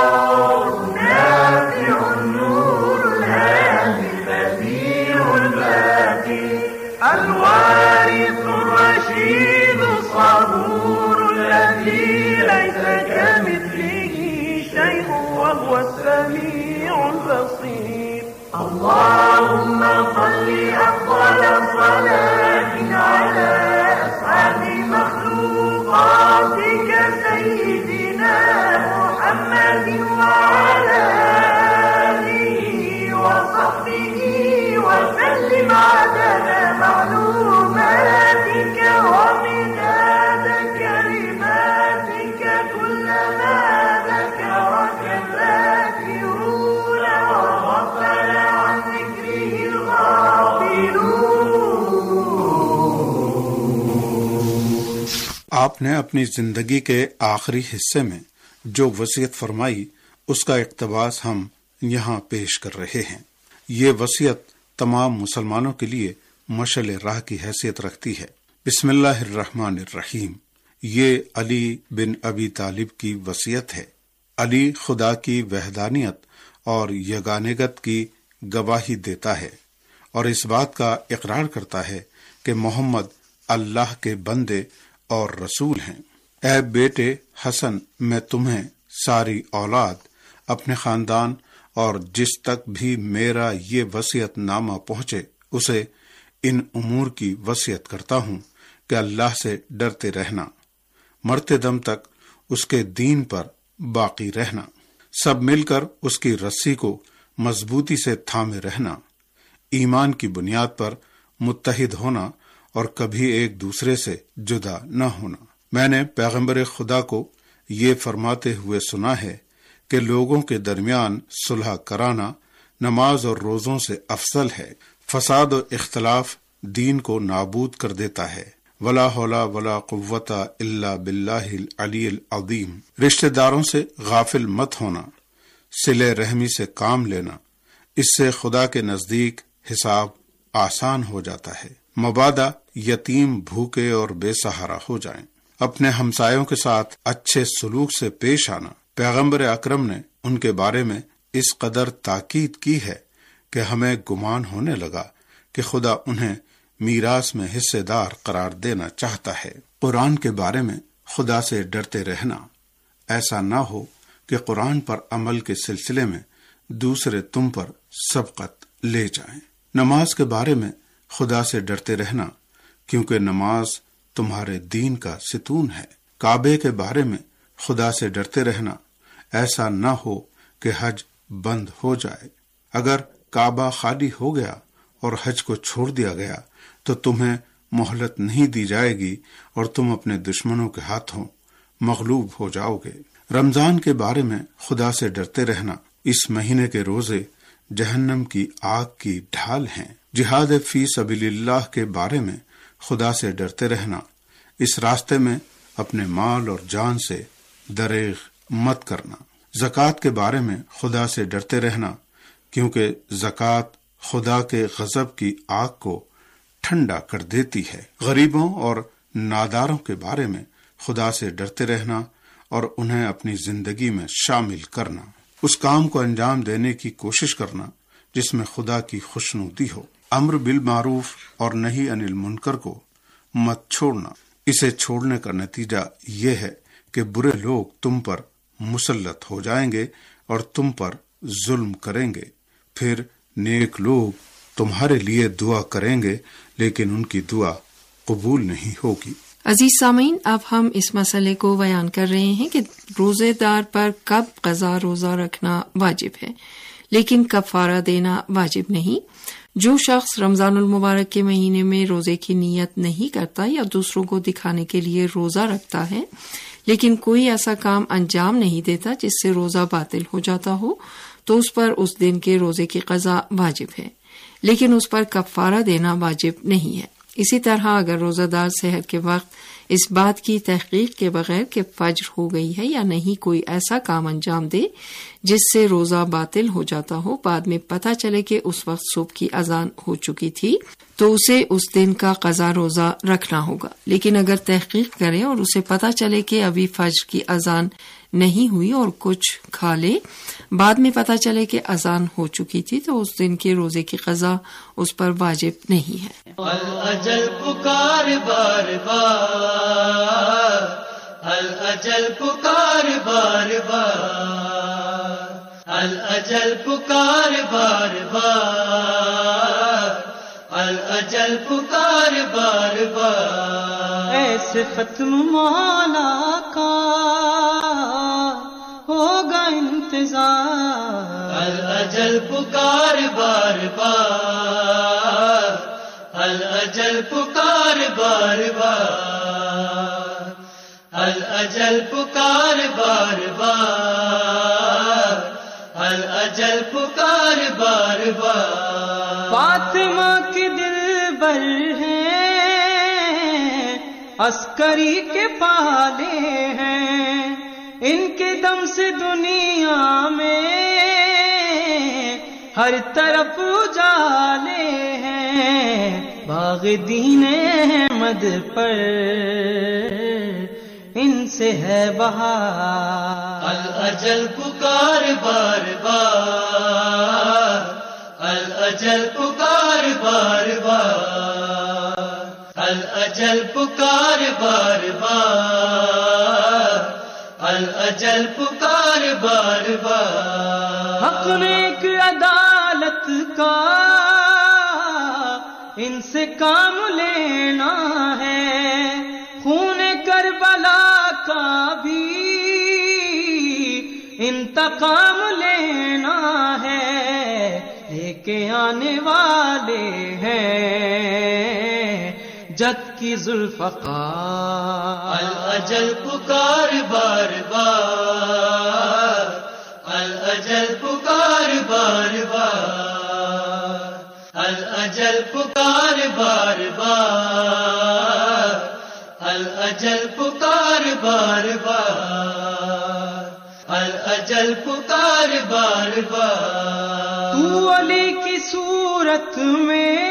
الضار النافع النور الهادي البديع البديع آپ نے اپنی زندگی کے آخری حصے میں جو وصیت فرمائی اس کا اقتباس ہم یہاں پیش کر رہے ہیں۔ یہ وصیت تمام مسلمانوں کے لیے مشعل راہ کی حیثیت رکھتی ہے۔ بسم اللہ الرحمن الرحیم۔ یہ علی بن ابی طالب کی وصیت ہے۔ علی خدا کی وحدانیت اور یگانگت کی گواہی دیتا ہے اور اس بات کا اقرار کرتا ہے کہ محمد اللہ کے بندے اور رسول ہیں۔ اے بیٹے حسن، میں تمہیں ساری اولاد، اپنے خاندان اور جس تک بھی میرا یہ وصیت نامہ پہنچے اسے ان امور کی وصیت کرتا ہوں کہ اللہ سے ڈرتے رہنا، مرتے دم تک اس کے دین پر باقی رہنا، سب مل کر اس کی رسی کو مضبوطی سے تھامے رہنا، ایمان کی بنیاد پر متحد ہونا اور کبھی ایک دوسرے سے جدا نہ ہونا۔ میں نے پیغمبر خدا کو یہ فرماتے ہوئے سنا ہے کہ لوگوں کے درمیان صلح کرانا نماز اور روزوں سے افضل ہے۔ فساد و اختلاف دین کو نابود کر دیتا ہے۔ ولا حول ولا قوت الا باللہ العلی العظیم۔ رشتہ داروں سے غافل مت ہونا، صلہ رحمی سے کام لینا، اس سے خدا کے نزدیک حساب آسان ہو جاتا ہے۔ مبادا یتیم، بھوکے اور بے سہارا ہو جائیں۔ اپنے ہمسایوں کے ساتھ اچھے سلوک سے پیش آنا۔ پیغمبر اکرم نے ان کے بارے میں اس قدر تاکید کی ہے کہ ہمیں گمان ہونے لگا کہ خدا انہیں میراث میں حصے دار قرار دینا چاہتا ہے۔ قرآن کے بارے میں خدا سے ڈرتے رہنا، ایسا نہ ہو کہ قرآن پر عمل کے سلسلے میں دوسرے تم پر سبقت لے جائیں۔ نماز کے بارے میں خدا سے ڈرتے رہنا، کیونکہ نماز تمہارے دین کا ستون ہے۔ کعبے کے بارے میں خدا سے ڈرتے رہنا، ایسا نہ ہو کہ حج بند ہو جائے۔ اگر کعبہ خالی ہو گیا اور حج کو چھوڑ دیا گیا تو تمہیں مہلت نہیں دی جائے گی اور تم اپنے دشمنوں کے ہاتھوں مغلوب ہو جاؤ گے۔ رمضان کے بارے میں خدا سے ڈرتے رہنا، اس مہینے کے روزے جہنم کی آگ کی ڈھال ہیں۔ جہاد فی سبیل اللہ کے بارے میں خدا سے ڈرتے رہنا، اس راستے میں اپنے مال اور جان سے دریغ مت کرنا۔ زکوٰۃ کے بارے میں خدا سے ڈرتے رہنا، کیونکہ زکوٰۃ خدا کے غضب کی آگ کو ٹھنڈا کر دیتی ہے۔ غریبوں اور ناداروں کے بارے میں خدا سے ڈرتے رہنا اور انہیں اپنی زندگی میں شامل کرنا، اس کام کو انجام دینے کی کوشش کرنا جس میں خدا کی خوشنودی ہو۔ امر بالمعروف اور نہی عن المنکر کو مت چھوڑنا، اسے چھوڑنے کا نتیجہ یہ ہے کہ برے لوگ تم پر مسلط ہو جائیں گے اور تم پر ظلم کریں گے، پھر نیک لوگ تمہارے لیے دعا کریں گے لیکن ان کی دعا قبول نہیں ہوگی۔ عزیز سامعین، اب ہم اس مسئلے کو بیان کر رہے ہیں کہ روزے دار پر کب قضا روزہ رکھنا واجب ہے لیکن کفارہ دینا واجب نہیں۔ جو شخص رمضان المبارک کے مہینے میں روزے کی نیت نہیں کرتا یا دوسروں کو دکھانے کے لیے روزہ رکھتا ہے لیکن کوئی ایسا کام انجام نہیں دیتا جس سے روزہ باطل ہو جاتا ہو تو اس پر اس دن کے روزے کی قضا واجب ہے لیکن اس پر کفارہ دینا واجب نہیں ہے۔ اسی طرح اگر روزہ دار سحر کے وقت اس بات کی تحقیق کے بغیر کہ فجر ہو گئی ہے یا نہیں کوئی ایسا کام انجام دے جس سے روزہ باطل ہو جاتا ہو، بعد میں پتہ چلے کہ اس وقت صبح کی اذان ہو چکی تھی تو اسے اس دن کا قضا روزہ رکھنا ہوگا۔ لیکن اگر تحقیق کرے اور اسے پتہ چلے کہ ابھی فجر کی اذان نہیں ہوئی اور کچھ کھا لے، بعد میں پتہ چلے کہ اذان ہو چکی تھی تو اس دن کے روزے کی قضا اس پر واجب نہیں ہے۔ الاجل پکار بار بار، الاجل پکار بار بار، الاجل پکار بار بار، الاجل پکار بار بار، ایسے ختم مولا کا ہوگا انتظار، الاجل پکار بار بار، الاجل پکار بار بار، الاجل پکار بار بار، الاجل پکار بار بار، فاطمہ کی دل بر ہے عسکری کے پالے ہیں، ان کے دم سے دنیا میں ہر طرف اجالے ہیں، باغ دین احمد پر ان سے ہے بہار۔ الاجل پکار بار بار، الاجل پکار بار بار، الاجل پکار بار بار، الاجل پکار بار بار۔ حق میں ایک عدالت کا ان سے کام لینا ہے، خون کربلا کا بھی انتقام لینا ہے، لے کے آنے والے ہیں جد کی ذوالفقار۔ الاجل پکار بار بار، الاجل پکار بار بار، الاجل پکار بار بار، الاجل پکار بار بار، الاجل پکار بار بار۔ تو علی کی صورت میں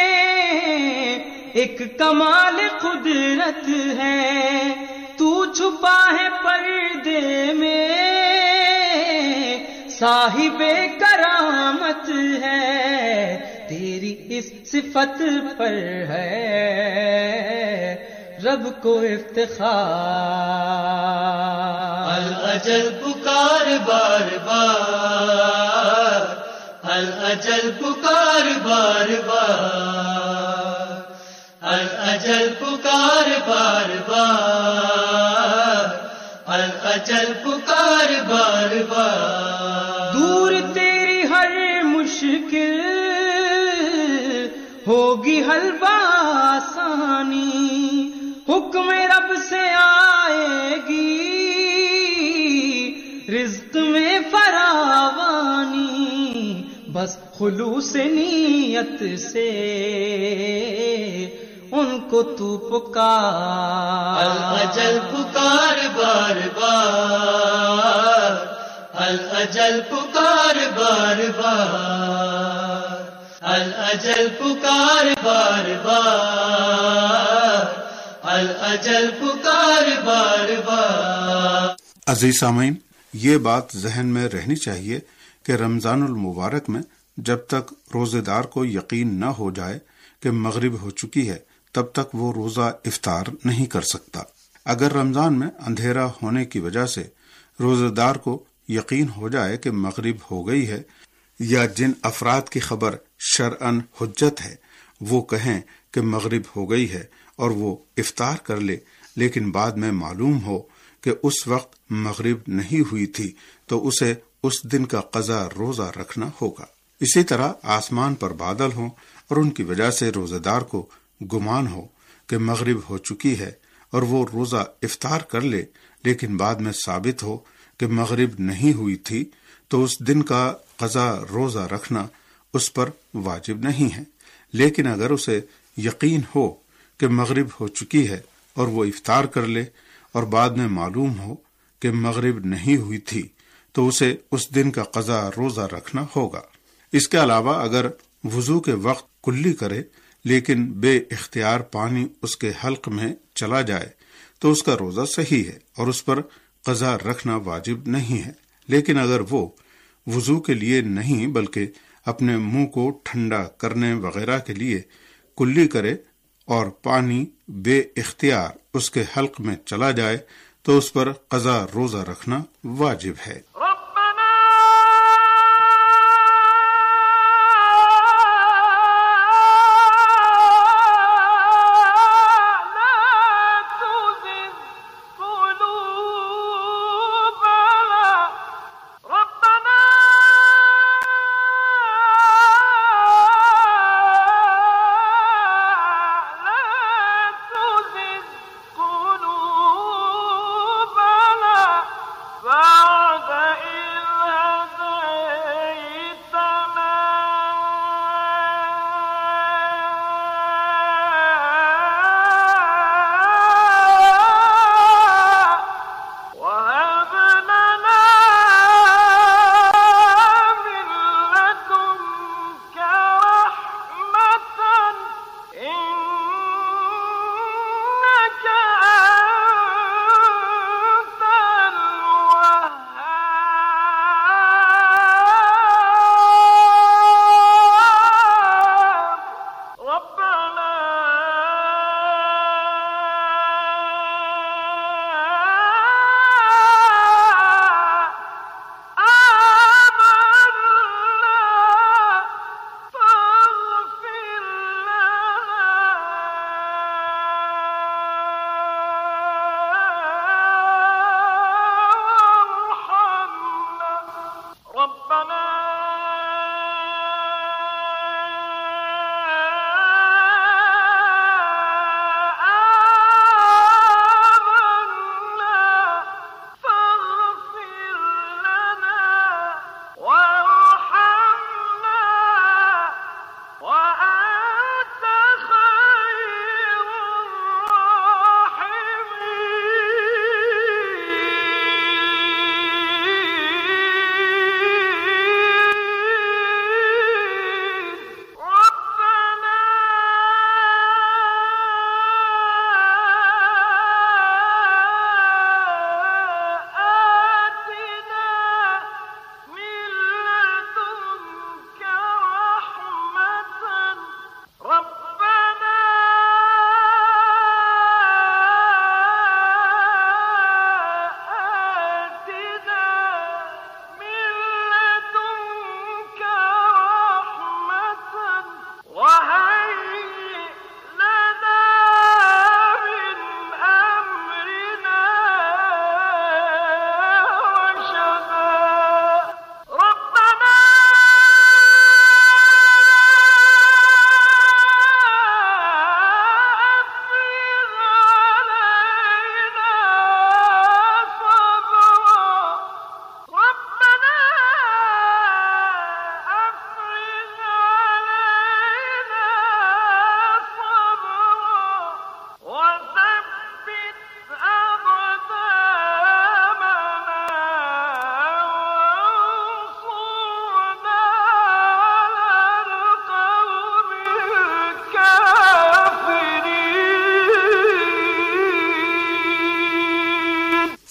ایک کمال قدرت ہے، تو چھپا ہے پردے میں صاحب کرامت ہے، تیری اس صفت پر ہے رب کو افتخار۔ الاجل پکار بار بار، الاجل پکار بار بار، الاجل پکار بار بار، الاجل پکار بار بار۔ دور تیری ہر مشکل ہوگی حل بآسانی، حکم رب سے آئے گی رزق میں فراوانی، بس خلوص نیت سے ان کو تو پکار۔ الاجل پکار بار بار، الاجل پکار بار بار، الاجل پکار بار بار، الاجل پکار بار بار۔ عزیز سامعین، یہ بات ذہن میں رہنی چاہیے کہ رمضان المبارک میں جب تک روزے دار کو یقین نہ ہو جائے کہ مغرب ہو چکی ہے تب تک وہ روزہ افطار نہیں کر سکتا۔ اگر رمضان میں اندھیرا ہونے کی وجہ سے روزے دار کو یقین ہو جائے کہ مغرب ہو گئی ہے، یا جن افراد کی خبر شرعاً حجت ہے وہ کہیں کہ مغرب ہو گئی ہے اور وہ افطار کر لے، لیکن بعد میں معلوم ہو کہ اس وقت مغرب نہیں ہوئی تھی، تو اسے اس دن کا قضا روزہ رکھنا ہوگا۔ اسی طرح آسمان پر بادل ہوں اور ان کی وجہ سے روزہ دار کو گمان ہو کہ مغرب ہو چکی ہے اور وہ روزہ افطار کر لے، لیکن بعد میں ثابت ہو کہ مغرب نہیں ہوئی تھی، تو اس دن کا قضا روزہ رکھنا اس پر واجب نہیں ہے۔ لیکن اگر اسے یقین ہو کہ مغرب ہو چکی ہے اور وہ افطار کر لے اور بعد میں معلوم ہو کہ مغرب نہیں ہوئی تھی، تو اسے اس دن کا قضا روزہ رکھنا ہوگا۔ اس کے علاوہ اگر وضو کے وقت کلی کرے لیکن بے اختیار پانی اس کے حلق میں چلا جائے تو اس کا روزہ صحیح ہے اور اس پر قضا رکھنا واجب نہیں ہے۔ لیکن اگر وہ وضو کے لیے نہیں بلکہ اپنے منہ کو ٹھنڈا کرنے وغیرہ کے لیے کلی کرے اور پانی بے اختیار اس کے حلق میں چلا جائے تو اس پر قضا روزہ رکھنا واجب ہے۔ بعد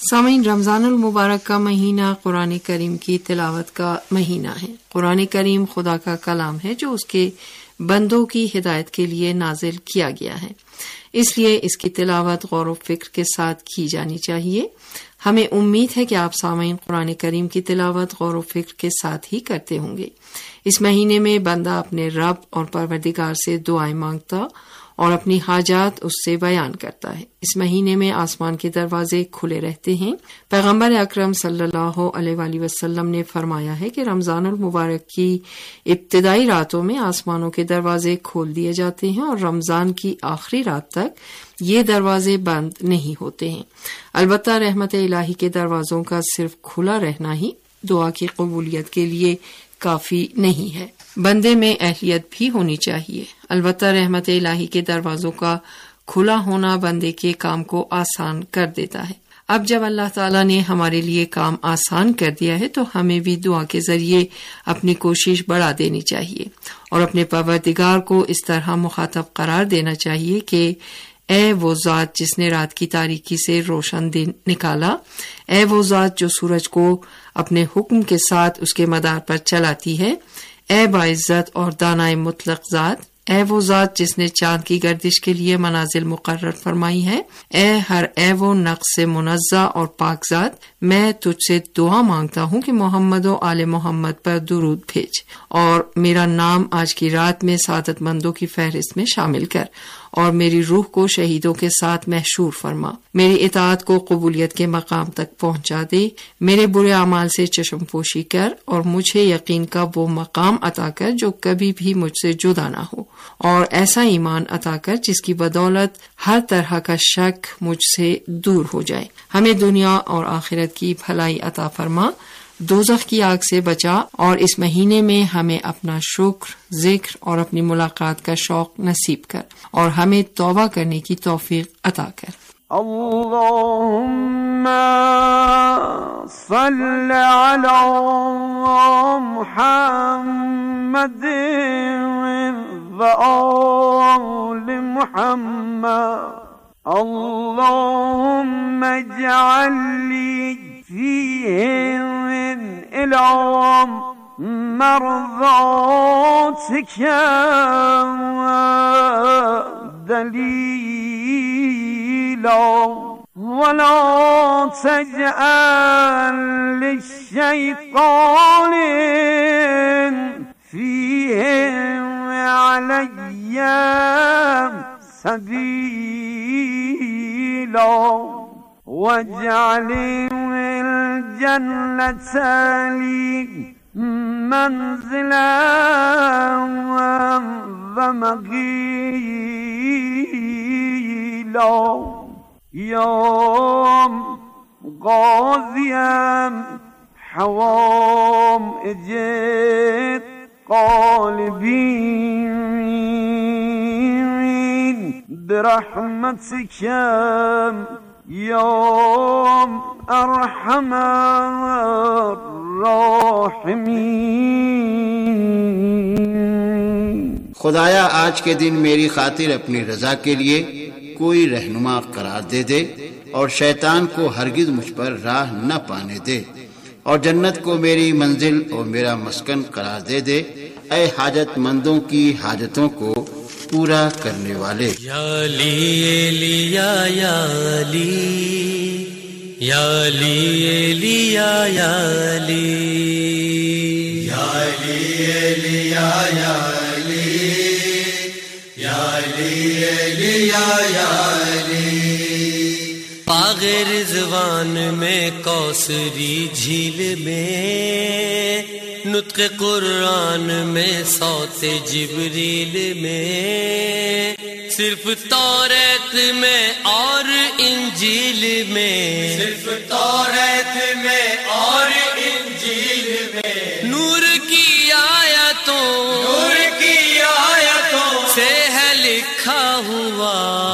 سامعین، رمضان المبارک کا مہینہ قرآن کریم کی تلاوت کا مہینہ ہے۔ قرآن کریم خدا کا کلام ہے جو اس کے بندوں کی ہدایت کے لیے نازل کیا گیا ہے، اس لیے اس کی تلاوت غور و فکر کے ساتھ کی جانی چاہیے۔ ہمیں امید ہے کہ آپ سامعین قرآن کریم کی تلاوت غور و فکر کے ساتھ ہی کرتے ہوں گے۔ اس مہینے میں بندہ اپنے رب اور پروردگار سے دعائیں مانگتا اور اپنی حاجات اس سے بیان کرتا ہے۔ اس مہینے میں آسمان کے دروازے کھلے رہتے ہیں۔ پیغمبر اکرم صلی اللہ علیہ وآلہ وسلم نے فرمایا ہے کہ رمضان المبارک کی ابتدائی راتوں میں آسمانوں کے دروازے کھول دیے جاتے ہیں اور رمضان کی آخری رات تک یہ دروازے بند نہیں ہوتے ہیں۔ البتہ رحمت الہی کے دروازوں کا صرف کھلا رہنا ہی دعا کی قبولیت کے لیے کافی نہیں ہے، بندے میں اہلیت بھی ہونی چاہیے۔ البتہ رحمت الہی کے دروازوں کا کھلا ہونا بندے کے کام کو آسان کر دیتا ہے۔ اب جب اللہ تعالیٰ نے ہمارے لیے کام آسان کر دیا ہے تو ہمیں بھی دعا کے ذریعے اپنی کوشش بڑھا دینی چاہیے اور اپنے پروردگار کو اس طرح مخاطب قرار دینا چاہیے کہ اے وہ ذات جس نے رات کی تاریکی سے روشن دن نکالا، اے وہ ذات جو سورج کو اپنے حکم کے ساتھ اس کے مدار پر چلاتی ہے، اے باعزت اور دانائے مطلق ذات، اے وہ ذات جس نے چاند کی گردش کے لیے منازل مقرر فرمائی ہے، اے ہر اے وہ نقص سے منزہ اور پاک ذات، میں تجھ سے دعا مانگتا ہوں کہ محمد و آل محمد پر درود بھیج اور میرا نام آج کی رات میں سعادت مندوں کی فہرست میں شامل کر اور میری روح کو شہیدوں کے ساتھ محشور فرما، میری اطاعت کو قبولیت کے مقام تک پہنچا دے، میرے برے اعمال سے چشم پوشی کر اور مجھے یقین کا وہ مقام عطا کر جو کبھی بھی مجھ سے جدا نہ ہو، اور ایسا ایمان عطا کر جس کی بدولت ہر طرح کا شک مجھ سے دور ہو جائے، ہمیں دنیا اور آخرت کی بھلائی عطا فرما، دوزخ کی آگ سے بچا، اور اس مہینے میں ہمیں اپنا شکر، ذکر اور اپنی ملاقات کا شوق نصیب کر اور ہمیں توبہ کرنے کی توفیق عطا کر۔ اللهم صل على محمد وآل محمد اللهم اجعل لي فيهم إلى مرضاتك دليلا ولا تجعل للشيطان فيهم علي سبيلا واجعل الجنة لي منزلا ومقيلا يا غازيا حوام اجد قلبي برحمتك يا ارحم الراحمين۔ خدایا آج کے دن میری خاطر اپنی رضا کے لیے کوئی رہنما قرار دے دے اور شیطان کو ہرگز مجھ پر راہ نہ پانے دے، اور جنت کو میری منزل اور میرا مسکن قرار دے دے، اے حاجت مندوں کی حاجتوں کو پورا کرنے والے۔ یا علی لیا یا علی یا علی لیا یا علی یا علی لیا یا علی یا علی لیا یا علی باغ رضوان میں کوثری جھیل میں نطق قرآن میں صوت جبریل میں صرف توریت میں اور انجیل میں صرف توریت میں اور انجیل میں نور کی آیتوں نور کی آیتوں سے ہے لکھا ہوا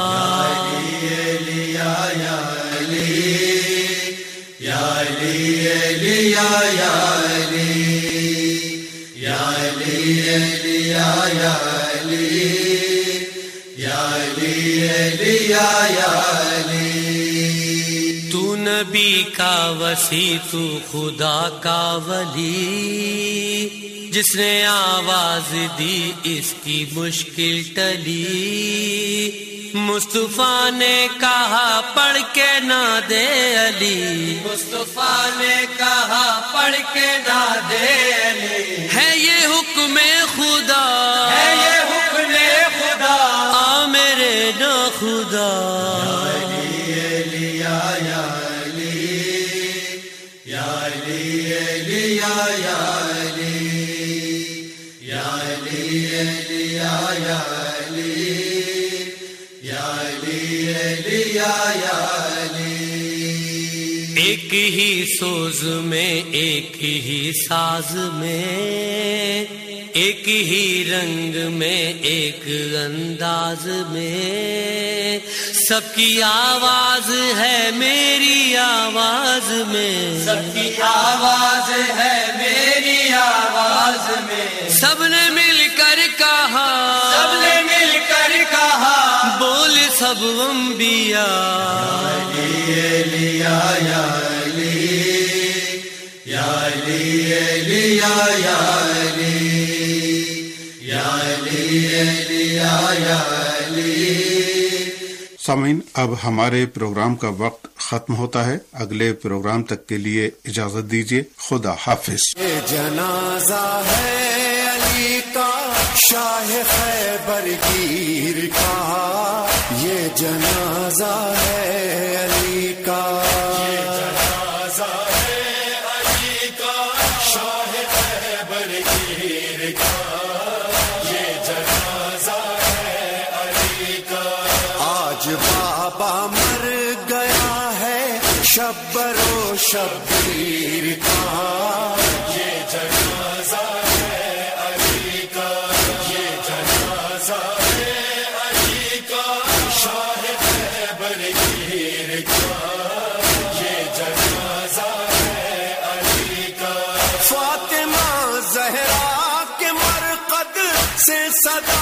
یا علی یا علی یا علی یا علی یا علی یا علی یا علی تو نبی کا وسیع تو خدا کا ولی، جس نے آواز دی اس کی مشکل ٹلی، مصطفیٰ نے کہا پڑھ کے نہ دے علی، مصطفیٰ نے کہا پڑھ کے نہ دے علی، ہے یہ حکم خدا، ہے یہ حکم خدا، آ میرے نا خدا، یا علی یا علی یا علی یا علی یا علی یا علی یا علی، ایک ہی سوز میں ایک ہی ساز میں، ایک ہی رنگ میں ایک انداز میں، سب کی آواز ہے میری آواز میں، سب کی آواز ہے میری آواز میں، سب نے مل کر کہا، سب نے مل کر کہا، بول سب انبیاء، یا علی یا علی یا علی یا علی یا علی یا علی۔ سامعین، اب ہمارے پروگرام کا وقت ختم ہوتا ہے، اگلے پروگرام تک کے لیے اجازت دیجیے، خدا حافظ۔ یہ جنازہ ہے علی کا شاہ خیبر گیر کا، یہ جنازہ ہے علی کا، یہ جنازہ ہے علی کا شاہ خیبر گیر کا، یہ جنازہ ہے علی کا، آج بابا مر گیا ہے شبر و شبیر کا، یہ جنازہ ہے علی کا، یہ جنازہ ہے علی کا شاہ خیبر گیر کا، یہ جنازہ ہے علی کا، فاطمہ زہرا کے مرقد سے صدا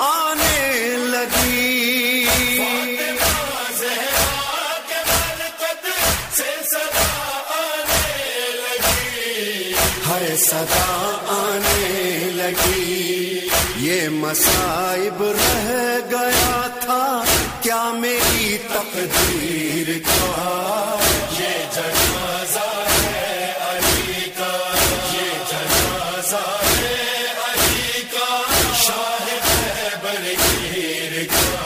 آنے لگی، فاطمہ زہرا کے مرقد سے صدا آنے لگی، ہر صدا آنے لگی، یہ مصائب رہ گیا تھا کیا میری تقدیر کا، یہ جنازہ ہے علی کا، یہ جنازہ ہے علی کا شاہ خیبر گیر کا،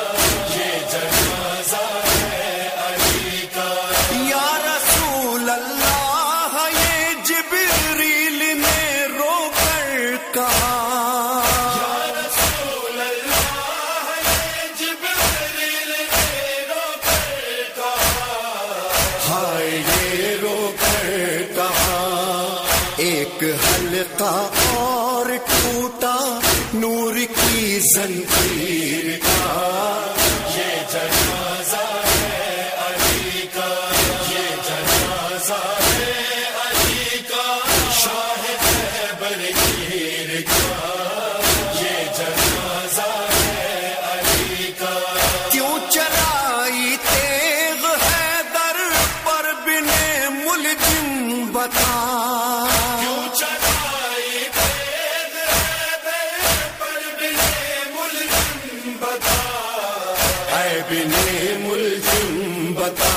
یہ جنازہ ہے علی کا، یا رسول اللہ یہ جبریل نے رو کر کہا، یا رسول اللہ یہ جبریل نے رو کر کہا، ہائے یہ رو کر کہا، ایک حلقہ اور ٹوٹا نور کی زنجیر کا، یہ جنازہ ہے علی کا، یہ جنازہ ہے علی کا شاہ خیبر گیر کا، یہ جنازہ ہے علی کا، کیوں چلائی تیغ حیدر پر بن ملجم بتا، کیوں چلائی تیغ حیدر پر بن ملجم بتا، اے بن ملجم بتا،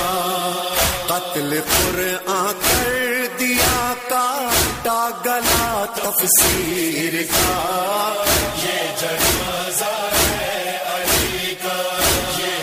قتل قرآن کر دیا کاٹا گلا تفسیر کا، یہ جنازہ ہے علی کا، یہ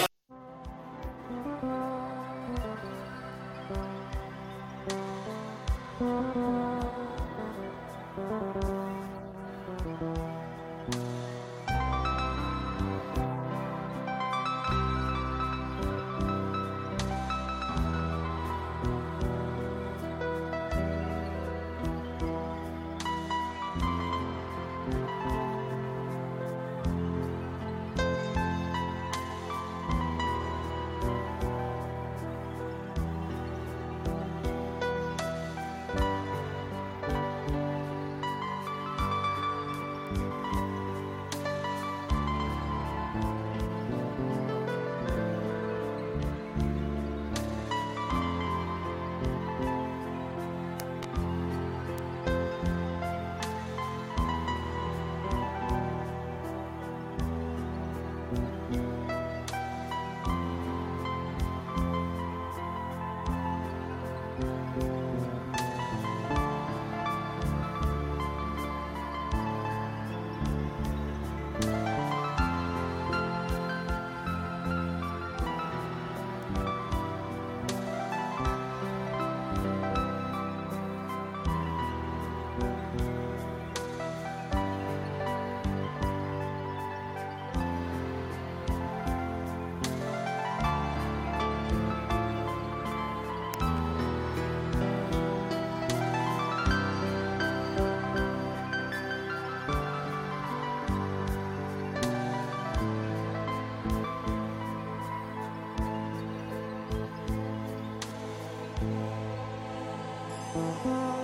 Oh